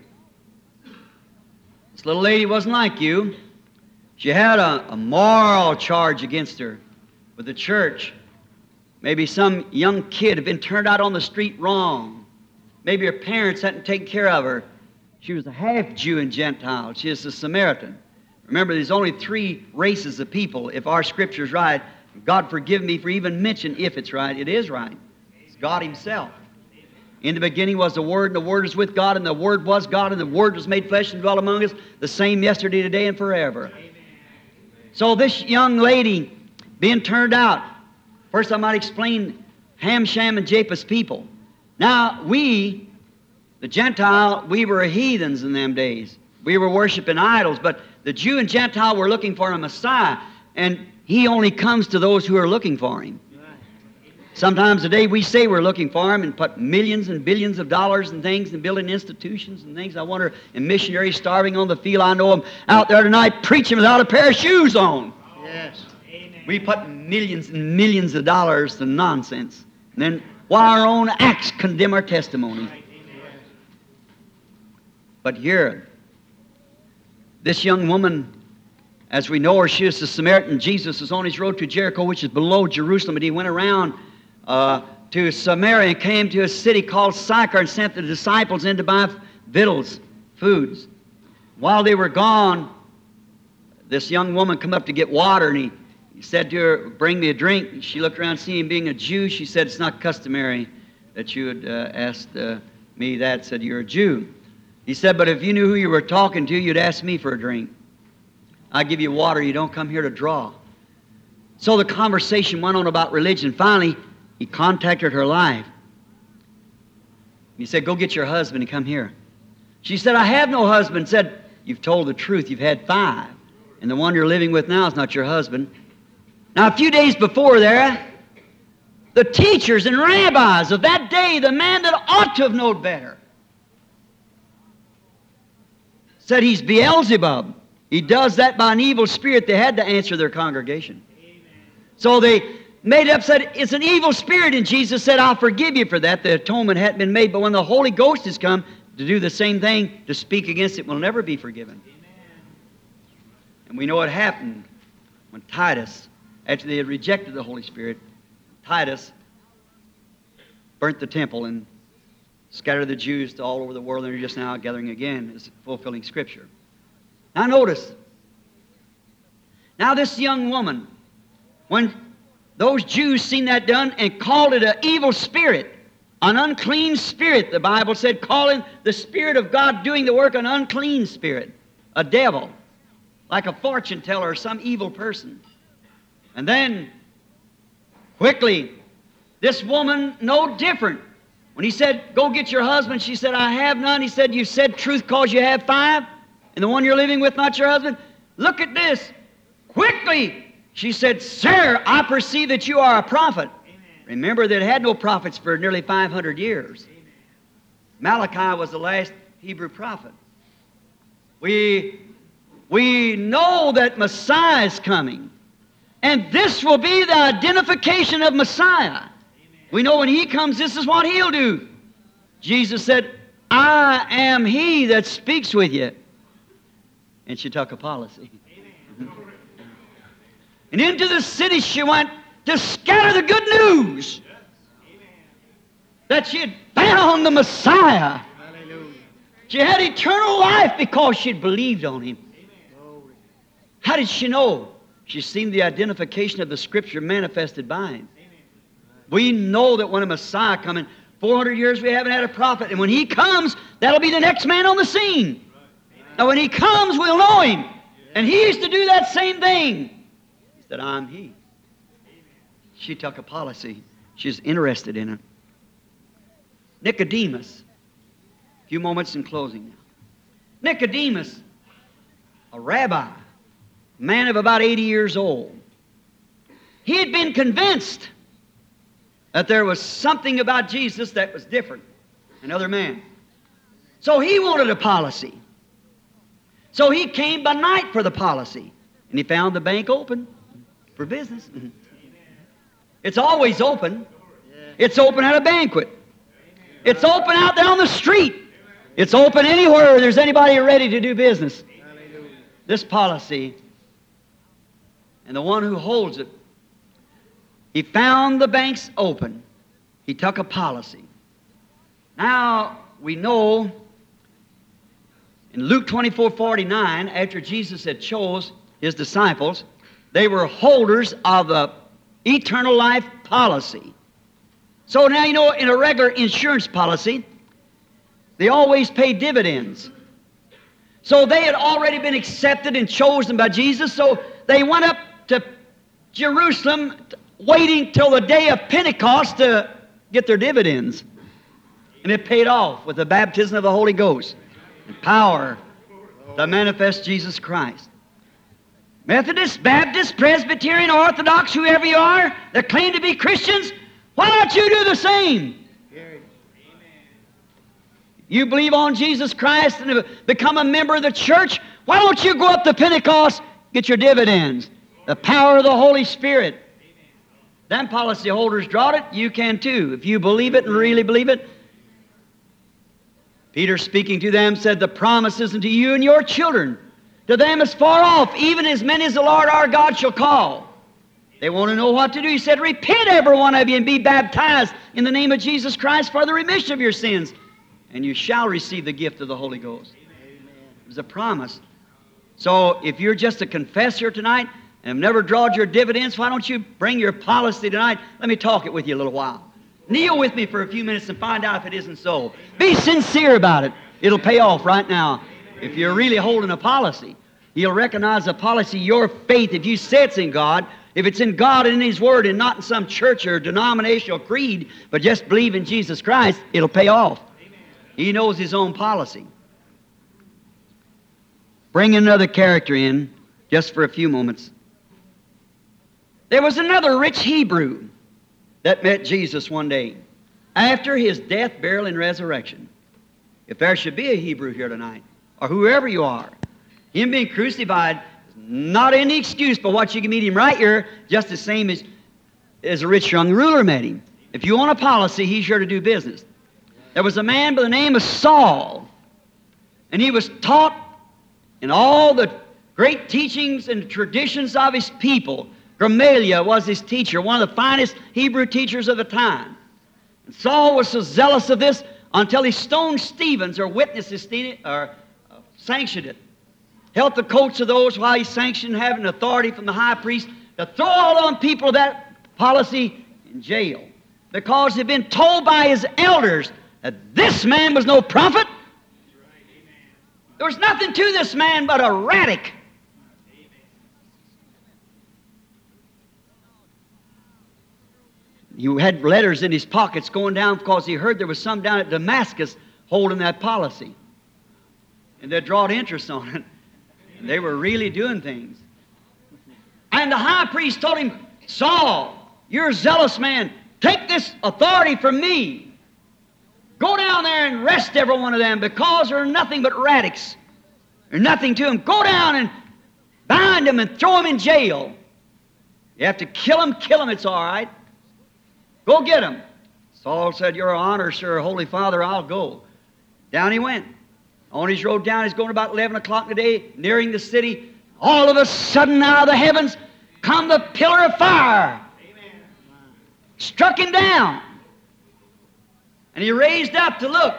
This little lady wasn't like you. She had a moral charge against her with the church. Maybe some young kid had been turned out on the street wrong. Maybe her parents hadn't taken care of her. She was a half Jew and Gentile. She is a Samaritan. Remember, there's only 3 races of people. If our Scripture's right, God forgive me for even mentioning if it's right. It is right. It's God Himself. In the beginning was the Word, and the Word was with God, and the Word was God, and the Word was made flesh and dwelt among us, the same yesterday, today, and forever. So this young lady being turned out, first I might explain Ham, Shem, and Japheth's people. Now, we, the Gentile, we were heathens in them days. We were worshiping idols, but the Jew and Gentile were looking for a Messiah, and He only comes to those who are looking for Him. Sometimes today we say we're looking for Him and put millions and billions of dollars and things and building institutions and things. I wonder, and missionaries starving on the field. I know them out there tonight preaching without a pair of shoes on. Yes. Amen. We put millions and millions of dollars to nonsense. And then while our own acts condemn our testimony. But here, this young woman, as we know her, she is a Samaritan. Jesus was on his road to Jericho, which is below Jerusalem, and he went around to Samaria and came to a city called Sychar and sent the disciples in to buy victuals, foods. While they were gone, this young woman come up to get water, and he said to her, bring me a drink. She looked around, seeing him being a Jew. She said, it's not customary that you had asked me that. Said, you're a Jew. He said, but if you knew who you were talking to, you'd ask me for a drink. I give you water. You don't come here to draw. So the conversation went on about religion. Finally, he contacted her life. He said, go get your husband and come here. She said, I have no husband. Said, you've told the truth. You've had 5. And the one you're living with now is not your husband. Now, a few days before there, the teachers and rabbis of that day, the man that ought to have known better, said he's Beelzebub. He does that by an evil spirit. They had to answer their congregation. Amen. So they made up, said, it's an evil spirit. And Jesus said, I'll forgive you for that. The atonement hadn't been made. But when the Holy Ghost has come to do the same thing, to speak against it, will never be forgiven. Amen. And we know what happened when Titus, after they had rejected the Holy Spirit, Titus burnt the temple and scattered the Jews to all over the world, and they're just now gathering again, is fulfilling Scripture. Now notice, now this young woman, when those Jews seen that done and called it an evil spirit, an unclean spirit. The Bible said, calling the Spirit of God doing the work an unclean spirit, a devil, like a fortune teller or some evil person. And then, quickly, this woman, no different. When he said, go get your husband, she said, I have none. He said, you said truth because you have 5, and the one you're living with not your husband? Look at this. Quickly, she said, sir, I perceive that you are a prophet. Amen. Remember, they had no prophets for nearly 500 years. Amen. Malachi was the last Hebrew prophet. We know that Messiah is coming. And this will be the identification of Messiah. Amen. We know when He comes, this is what He'll do. Jesus said, I am He that speaks with you. And she took a policy. Amen. And into the city she went to scatter the good news. Yes. That she had found the Messiah. Hallelujah. She had eternal life because she had believed on Him. Amen. How did she know? She's seen the identification of the Scripture manifested by Him. Amen. We know that when a Messiah comes, in 400 years we haven't had a prophet, and when He comes, that'll be the next man on the scene. Right. Now when He comes, we'll know Him. Yeah. And He used to do that same thing. He said, I'm He. Amen. She took a policy. She's interested in it. Nicodemus. A few moments in closing now. Nicodemus, a rabbi, man of about 80 years old. He had been convinced that there was something about Jesus that was different than other men. So he wanted a policy. So he came by night for the policy. And he found the bank open for business. It's always open. It's open at a banquet. It's open out there on the street. It's open anywhere there's anybody ready to do business. This policy, and the one who holds it, he found the banks open. He took a policy. Now, we know in Luke 24:49, after Jesus had chose His disciples, they were holders of the eternal life policy. So now, you know, in a regular insurance policy, they always pay dividends. So they had already been accepted and chosen by Jesus, so they went up to Jerusalem waiting till the day of Pentecost to get their dividends. And it paid off with the baptism of the Holy Ghost and power to manifest Jesus Christ. Methodist, Baptist, Presbyterian, Orthodox, whoever you are that claim to be Christians, why don't you do the same? You believe on Jesus Christ and become a member of the church, why don't you go up to Pentecost, get your dividends? The power of the Holy Spirit. Them policy holders drawed it, you can too. If you believe it and really believe it. Peter speaking to them said, the promise is unto you and your children, to them as far off, even as many as the Lord our God shall call. They want to know what to do. He said, repent every one of you and be baptized in the name of Jesus Christ for the remission of your sins, and you shall receive the gift of the Holy Ghost. Amen. It was a promise. So if you're just a confessor tonight and have never drawn your dividends, why don't you bring your policy tonight? Let me talk it with you a little while. Kneel with me for a few minutes and find out if it isn't so. Be sincere about it. It'll pay off right now. If you're really holding a policy, He'll recognize the policy, your faith, if you say it's in God, if it's in God and in His Word and not in some church or denominational creed, but just believe in Jesus Christ, it'll pay off. He knows His own policy. Bring another character in just for a few moments. There was another rich Hebrew that met Jesus one day after His death, burial, and resurrection. If there should be a Hebrew here tonight, or whoever you are, Him being crucified is not any excuse but what you can meet Him right here, just the same as a rich young ruler met Him. If you want a policy, He's here to do business. There was a man by the name of Saul, and he was taught in all the great teachings and traditions of his people. Gamaliel was his teacher, one of the finest Hebrew teachers of the time. And Saul was so zealous of this until he stoned Stephen, or witnessed it, or sanctioned it. Held the coats of those while he sanctioned, having authority from the high priest to throw all on people of that policy in jail because he'd been told by his elders that this man was no prophet. There was nothing to this man but a radic. He had letters in his pockets going down because he heard there was some down at Damascus holding that policy. And they drawed interest on it. And they were really doing things. And the high priest told him, Saul, you're a zealous man. Take this authority from me. Go down there and arrest every one of them because they're nothing but radicals. There's nothing to them. Go down and bind them and throw them in jail. You have to kill them, it's all right. Go get them. Saul said, Your honor, sir, Holy Father, I'll go. Down he went. On his road down, he's going about 11 o'clock today, nearing the city. All of a sudden, out of the heavens, come the pillar of fire. Amen. Struck him down. And he raised up to look.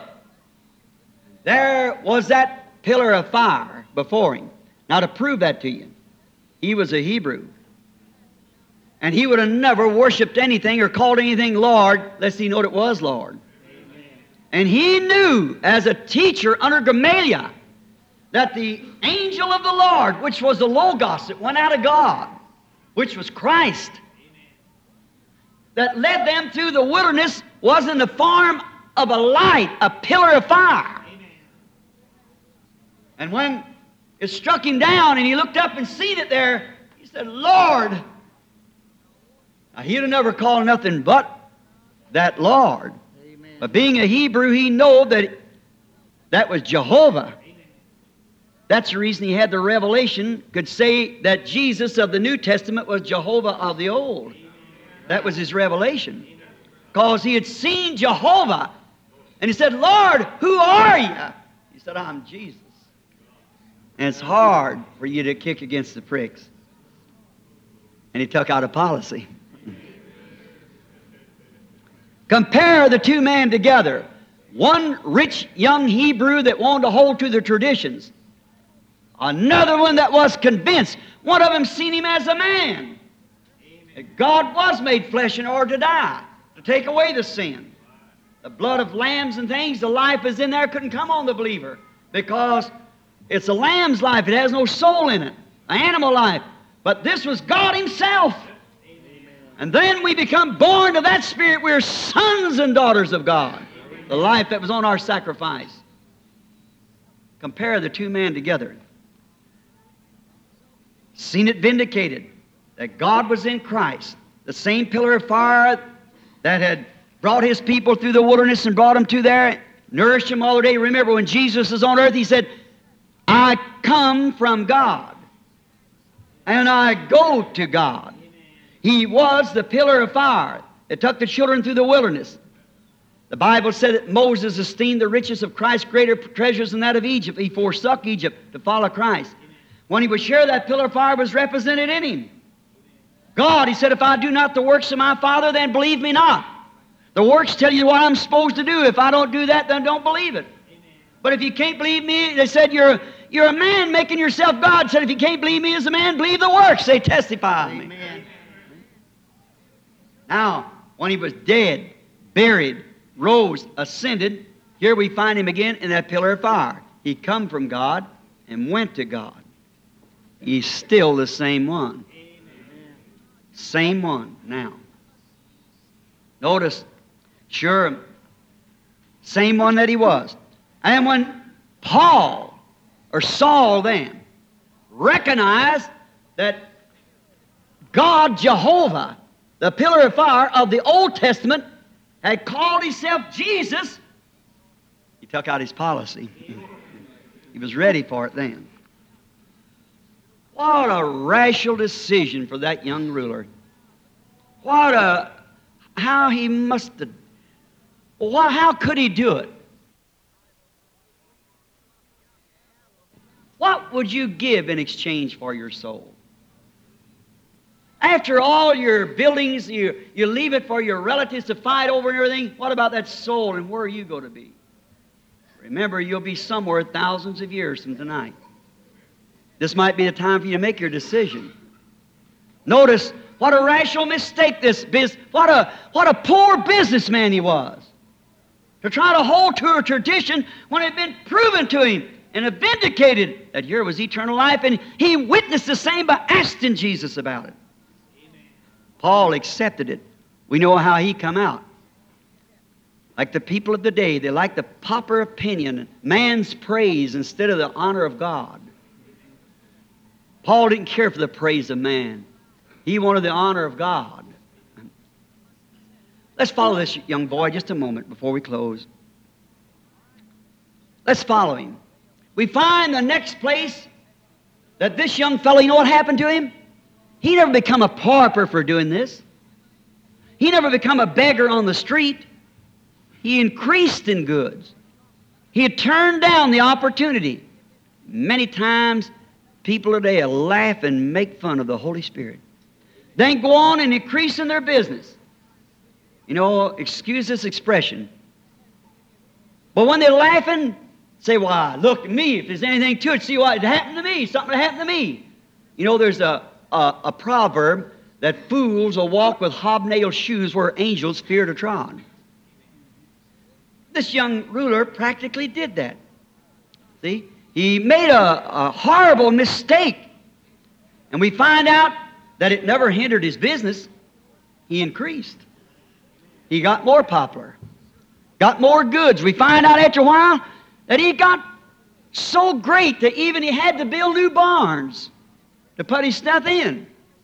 There was that pillar of fire before him. Now, to prove that to you, he was a Hebrew. And he would have never worshipped anything or called anything Lord unless he knew it was Lord. Amen. And he knew, as a teacher under Gamaliel, that the angel of the Lord, which was the Logos that went out of God, which was Christ, that led them through the wilderness, was in the form of a light, a pillar of fire. Amen. And when it struck him down and he looked up and seen it there, he said, Lord. Now, he'd have never called nothing but that Lord. Amen. But being a Hebrew, he knew that that was Jehovah. Amen. That's the reason he had the revelation, could say that Jesus of the New Testament was Jehovah of the Old. Amen. That was his revelation. Because he had seen Jehovah. And he said, Lord, who are you? He said, I'm Jesus. And it's hard for you to kick against the pricks. And he took out a policy. Compare the two men together. One rich young Hebrew that wanted to hold to the traditions. Another one that was convinced. One of them seen him as a man. That God was made flesh in order to die, to take away the sin. The blood of lambs and things, the life is in there, couldn't come on the believer. Because it's a lamb's life. It has no soul in it. An animal life. But this was God Himself. And then we become born of that Spirit. We're sons and daughters of God. The life that was on our sacrifice. Compare the two men together. Seen it vindicated that God was in Christ. The same pillar of fire that had brought His people through the wilderness and brought them to there, nourished them all the day. Remember, when Jesus was on earth, He said, I come from God, and I go to God. He was the pillar of fire that took the children through the wilderness. The Bible said that Moses esteemed the riches of Christ greater treasures than that of Egypt. He forsook Egypt to follow Christ. When he was sure that pillar of fire was represented in him. God, He said, if I do not the works of my Father, then believe me not. The works tell you what I'm supposed to do. If I don't do that, then don't believe it. But if you can't believe me, they said, you're a man making yourself God. Said, if you can't believe me as a man, believe the works. They testify of me. Amen. Now, when He was dead, buried, rose, ascended, here we find Him again in that pillar of fire. He come from God and went to God. He's still the same one. Amen. Same one now. Notice, sure, same one that He was. And when Paul, or Saul then, recognized that God, Jehovah, the pillar of fire of the Old Testament, had called Himself Jesus, he took out his policy. He was ready for it then. What a rational decision for that young ruler. How he must have, how could he do it? What would you give in exchange for your soul? After all your buildings, you leave it for your relatives to fight over and everything. What about that soul, and where are you going to be? Remember, you'll be somewhere thousands of years from tonight. This might be the time for you to make your decision. Notice, What a rational mistake this what a poor businessman he was. To try to hold to a tradition when it had been proven to him and vindicated that here was eternal life, and he witnessed the same by asking Jesus about it. Amen. Paul accepted it. We know how he come out. Like the people of the day, they like the popular opinion, man's praise instead of the honor of God. Paul didn't care for the praise of man. He wanted the honor of God. Let's follow this young boy just a moment before we close. Let's follow him. We find the next place that this young fellow, you know what happened to him? He never become a pauper for doing this. He never become a beggar on the street. He increased in goods. He had turned down the opportunity. Many times, people today laugh and make fun of the Holy Spirit. They go on and increase in their business. You know, excuse this expression. But when they're laughing, say, why, look at me. If there's anything to it, see what it happened to me. Something happened to me. You know, there's a proverb that fools will walk with hobnailed shoes where angels fear to trod. This young ruler practically did that. See? He made a horrible mistake. And we find out that it never hindered his business. He increased. He got more popular. Got more goods. We find out after a while that he got so great that even he had to build new barns to put his stuff in.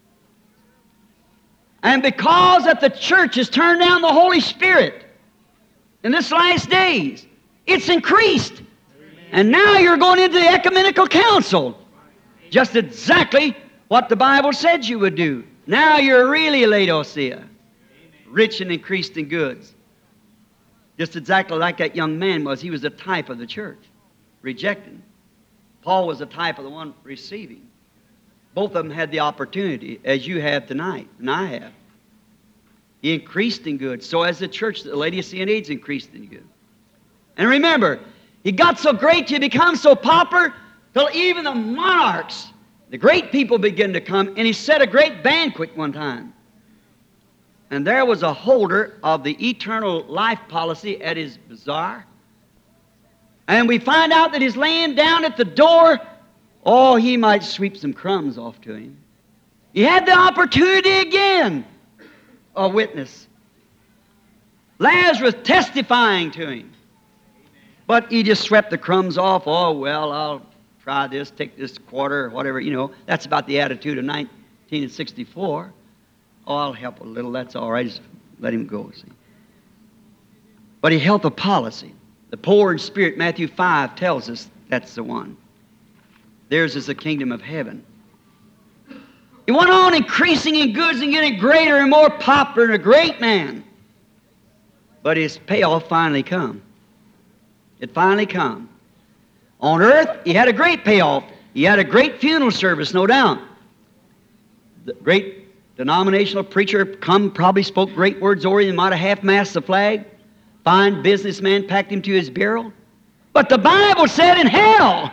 And because that the church has turned down the Holy Spirit in this last days, it's increased. And now you're going into the ecumenical council. Just exactly what the Bible said you would do. Now you're really Laodicea, rich and increased in goods. Just exactly like that young man was. He was a type of the church, rejecting. Paul was a type of the one receiving. Both of them had the opportunity, as you have tonight, and I have. He increased in goods. So as the church, the Laodicean age increased in goods. And remember, he got so great to become so popular till even the monarchs, the great people began to come, and he set a great banquet one time. And there was a holder of the eternal life policy at his bazaar. And we find out that he's laying down at the door. Oh, he might sweep some crumbs off to him. He had the opportunity again, a witness. Lazarus testifying to him. But he just swept the crumbs off. Oh, well, I'll try this, take this quarter, or whatever. You know, that's about the attitude of 1964. Oh, I'll help a little. That's all right. Just let him go, see. But he held a policy. The poor in spirit, Matthew 5 tells us that's the one. Theirs is the kingdom of heaven. He went on increasing in goods and getting greater and more popular and a great man. But his payoff finally come. It finally come. On earth, he had a great payoff. He had a great funeral service, no doubt. The great denominational preacher probably spoke great words over him, might have half-mast the flag. Fine businessman packed him to his burial. But the Bible said in hell,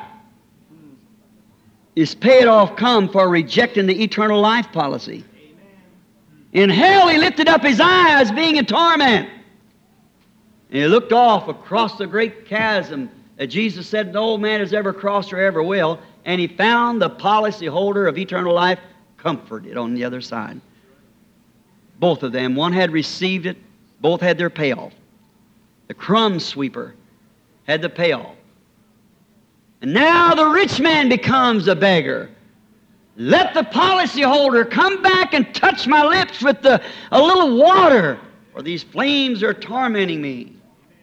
his payoff come for rejecting the eternal life policy. In hell, he lifted up his eyes, being in torment. And he looked off across the great chasm that Jesus said no man has ever crossed or ever will, and he found the policy holder of eternal life comforted on the other side. Both of them, one had received it, both had their payoff. The crumb sweeper had the payoff. And now the rich man becomes a beggar. Let the policy holder come back and touch my lips with a little water, for these flames are tormenting me.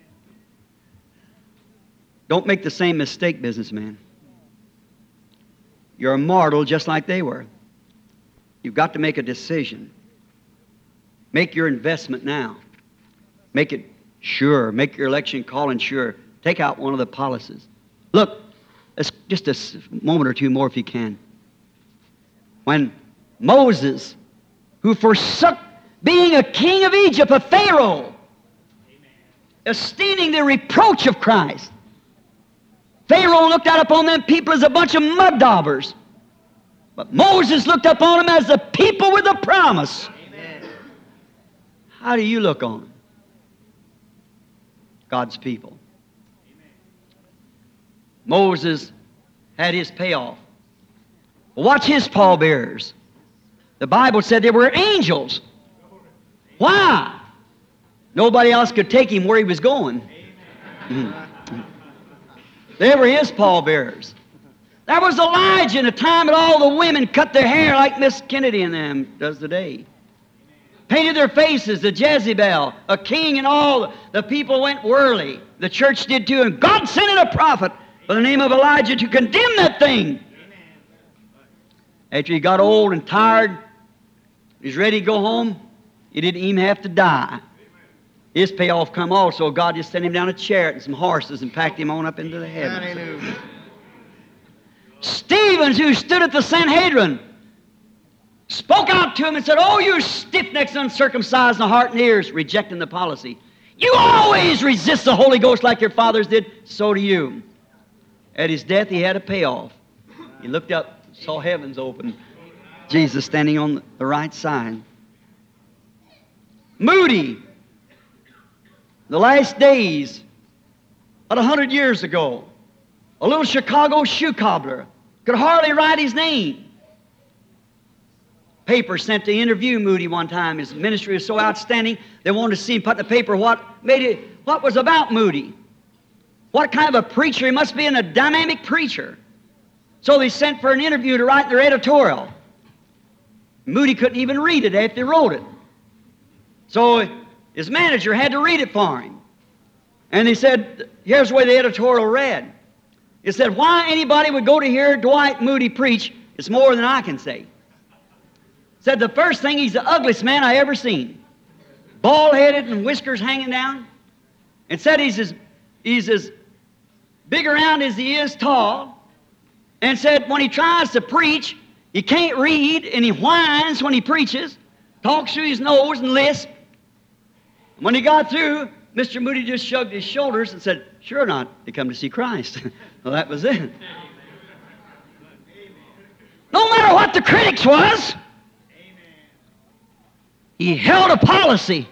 Don't make the same mistake, businessman. You're immortal just like they were. You've got to make a decision. Make your investment now. Make it sure. Make your election calling sure. Take out one of the policies. Look, just a moment or two more if you can. When Moses, who forsook being a king of Egypt, a Pharaoh, esteeming the reproach of Christ, Pharaoh looked out upon them people as a bunch of mud daubers. But Moses looked upon them as the people with a promise. Amen. How do you look on them? God's people. Moses had his payoff. Watch his pallbearers. The Bible said they were angels. Why? Nobody else could take him where he was going. They were his pallbearers. There was Elijah in a time that all the women cut their hair like Miss Kennedy and them does today. Painted their faces, the Jezebel, a king, and all the people went whirly. The church did too, and God sent in a prophet by the name of Elijah to condemn that thing. After he got old and tired, he was ready to go home, he didn't even have to die. His payoff come also. God just sent him down a chariot and some horses and packed him on up into the heavens. Hallelujah. Stevens, who stood at the Sanhedrin, spoke out to him and said, "Oh, you stiff-necks, uncircumcised in the heart and ears," rejecting the policy. "You always resist the Holy Ghost like your fathers did, so do you." At his death, he had a payoff. He looked up, saw heavens open, Jesus standing on the right side. Moody, the last days, about 100 years ago, a little Chicago shoe cobbler, could hardly write his name. Paper sent to interview Moody one time. His ministry was so outstanding, they wanted to see him put in the paper what was about Moody. What kind of a preacher he must be, and a dynamic preacher. So they sent for an interview to write their editorial. Moody couldn't even read it after they wrote it. So his manager had to read it for him. And he said, here's the way the editorial read. It said, "Why anybody would go to hear Dwight Moody preach is more than I can say." Said the first thing, he's the ugliest man I ever seen. Bald-headed and whiskers hanging down. And said he's as big around as he is tall. And said when he tries to preach, he can't read and he whines when he preaches, talks through his nose and lisps. And when he got through, Mr. Moody just shrugged his shoulders and said, "Sure not, they come to see Christ." Well, that was it. No matter what the critics was, he held a policy.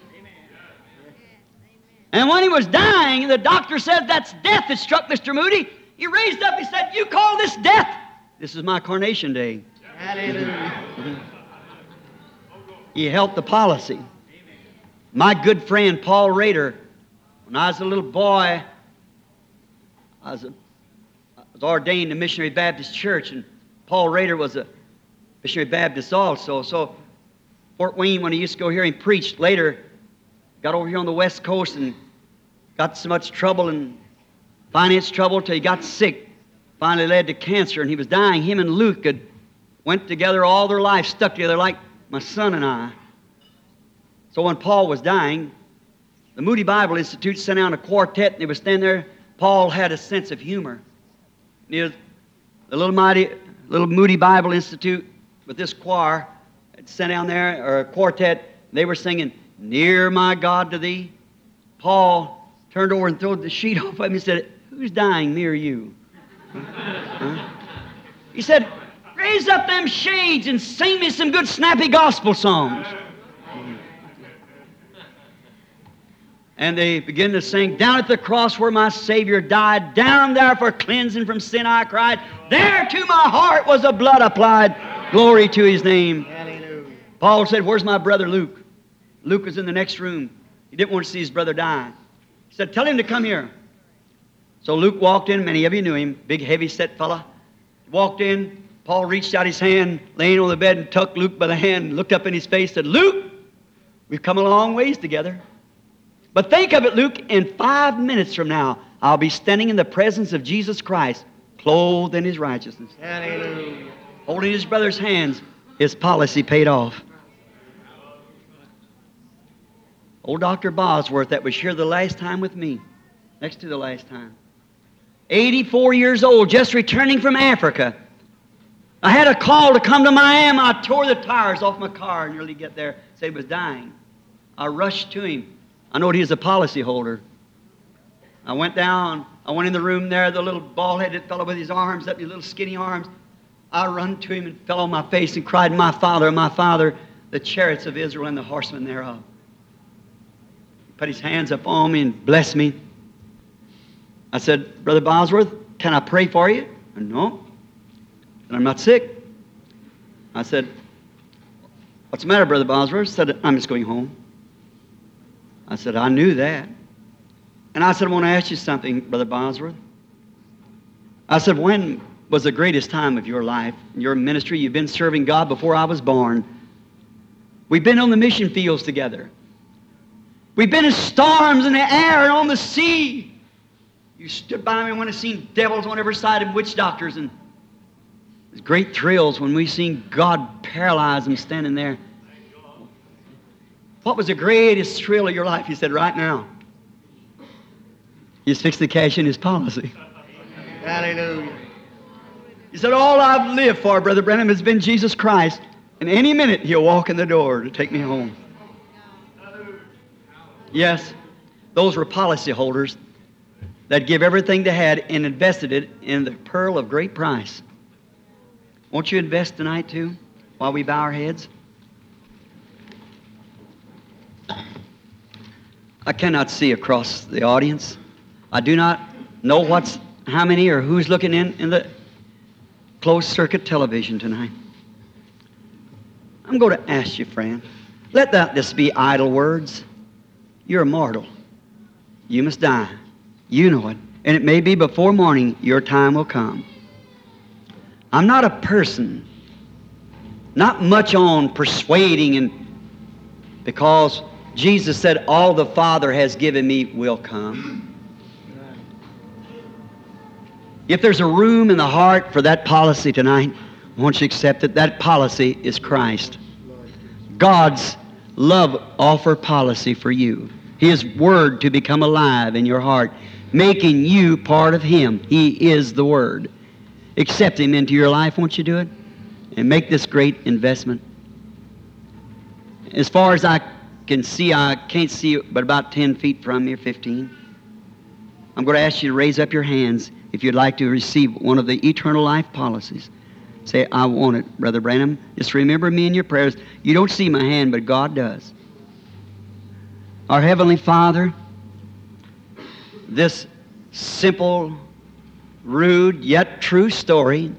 And when he was dying, the doctor said, "That's death that struck Mr. Moody." He raised up, he said, "You call this death? This is my coronation day." Hallelujah. He held the policy. My good friend Paul Rader, when I was a little boy, I was ordained to Missionary Baptist Church, and Paul Rader was a Missionary Baptist also. So Fort Wayne, when he used to go hear him preach, later got over here on the West Coast and got so much trouble and finance trouble till he got sick. Finally led to cancer, and he was dying. Him and Luke had went together all their life, stuck together like my son and I. So when Paul was dying, the Moody Bible Institute sent out a quartet, and they were standing there. Paul had a sense of humor. The little Moody Bible Institute with this choir had sent down there, or a quartet. They were singing, "Near my God to thee." Paul turned over and threw the sheet off of him and said, "Who's dying near you?" Huh? He said, "Raise up them shades and sing me some good snappy gospel songs." And they begin to sing, "Down at the cross where my Savior died, down there for cleansing from sin I cried, there to my heart was the blood applied, glory to His name." Hallelujah. Paul said, "Where's my brother Luke?" Luke was in the next room. He didn't want to see his brother die. He said, "Tell him to come here." So Luke walked in. Many of you knew him, big, heavy-set fella. He walked in. Paul reached out his hand, laying on the bed, and took Luke by the hand, and looked up in his face, and said, "Luke, we've come a long ways together. But think of it, Luke, in 5 minutes from now, I'll be standing in the presence of Jesus Christ, clothed in His righteousness." Hallelujah. Holding his brother's hands, his policy paid off. Old Dr. Bosworth, that was here the last time with me, next to the last time, 84 years old, just returning from Africa. I had a call to come to Miami. I tore the tires off my car and nearly get there. Said he was dying. I rushed to him. I know he was a policy holder. I went down. I went in the room there, the little bald-headed fellow with his arms up, his little skinny arms. I run to him and fell on my face and cried, my Father, the chariots of Israel and the horsemen thereof. He put his hands up on me and blessed me. I said, Brother Bosworth, can I pray for you? No. And I'm not sick. I said, what's the matter, Brother Bosworth? He said, I'm just going home. I said, I knew that. And I said, I want to ask you something, Brother Bosworth. I said, when was the greatest time of your life, your ministry? You've been serving God before I was born. We've been on the mission fields together. We've been in storms in the air and on the sea. You stood by me when I seen devils on every side and witch doctors, and there's great thrills when we seen God paralyze them standing there. What was the greatest thrill of your life? He said, right now. He's fixing to cash in his policy. Hallelujah. He said, all I've lived for, Brother Branham, has been Jesus Christ. And any minute, he'll walk in the door to take me home. Yes, those were policy holders that give everything they had and invested it in the pearl of great price. Won't you invest tonight, too, while we bow our heads? I cannot see across the audience. I do not know how many or who's looking in the closed-circuit television tonight. I'm going to ask you, friend, let that just be idle words. You're mortal. You must die. You know it. And it may be before morning your time will come. I'm not a person, not much on persuading, and because Jesus said, all the Father has given me will come. If there's a room in the heart for that policy tonight, won't you accept it? That policy is Christ. God's love offer policy for you. His Word to become alive in your heart, making you part of Him. He is the Word. Accept Him into your life, won't you do it? And make this great investment. As far as I can see, I can't see but about 10 feet from you, 15. I'm going to ask you to raise up your hands if you'd like to receive one of the eternal life policies. Say, I want it, Brother Branham. Just remember me in your prayers. You don't see my hand, but God does. Our Heavenly Father, this simple, rude, yet true story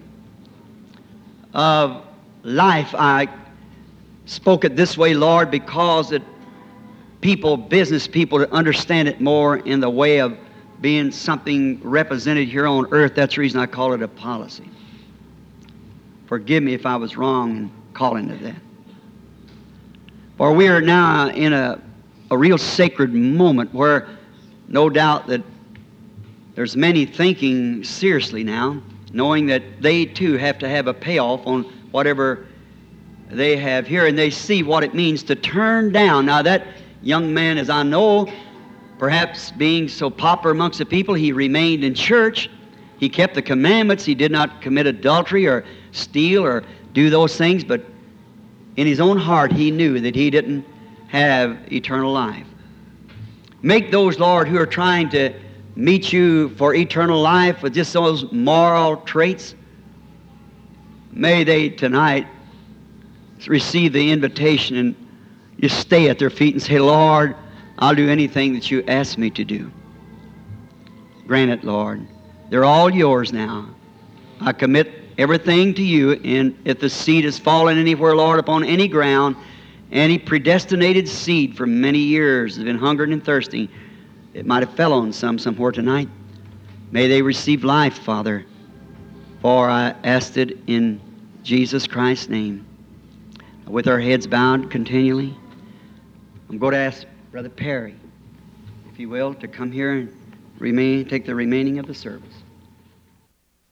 of life, I spoke it this way, Lord, because business people, to understand it more in the way of being something represented here on earth. That's the reason I call it a policy. Forgive me if I was wrong in calling it that. For we are now in a real sacred moment where no doubt that there's many thinking seriously now, knowing that they too have to have a payoff on whatever they have here, and they see what it means to turn down. Now that young man, as I know, perhaps being so popular amongst the people, he remained in church. He kept the commandments. He did not commit adultery or steal or do those things, but in his own heart he knew that he didn't have eternal life. Make those, Lord, who are trying to meet you for eternal life with just those moral traits, may they tonight receive the invitation and just stay at their feet and say, Lord, I'll do anything that you ask me to do. Grant it, Lord. They're all yours now. I commit everything to you, and if the seed has fallen anywhere, Lord, upon any ground, any predestinated seed for many years has been hungering and thirsting, it might have fell on somewhere tonight. May they receive life, Father, for I asked it in Jesus Christ's name. With our heads bowed continually, I'm going to ask Brother Perry, if he will, to come here and take the remaining of the service.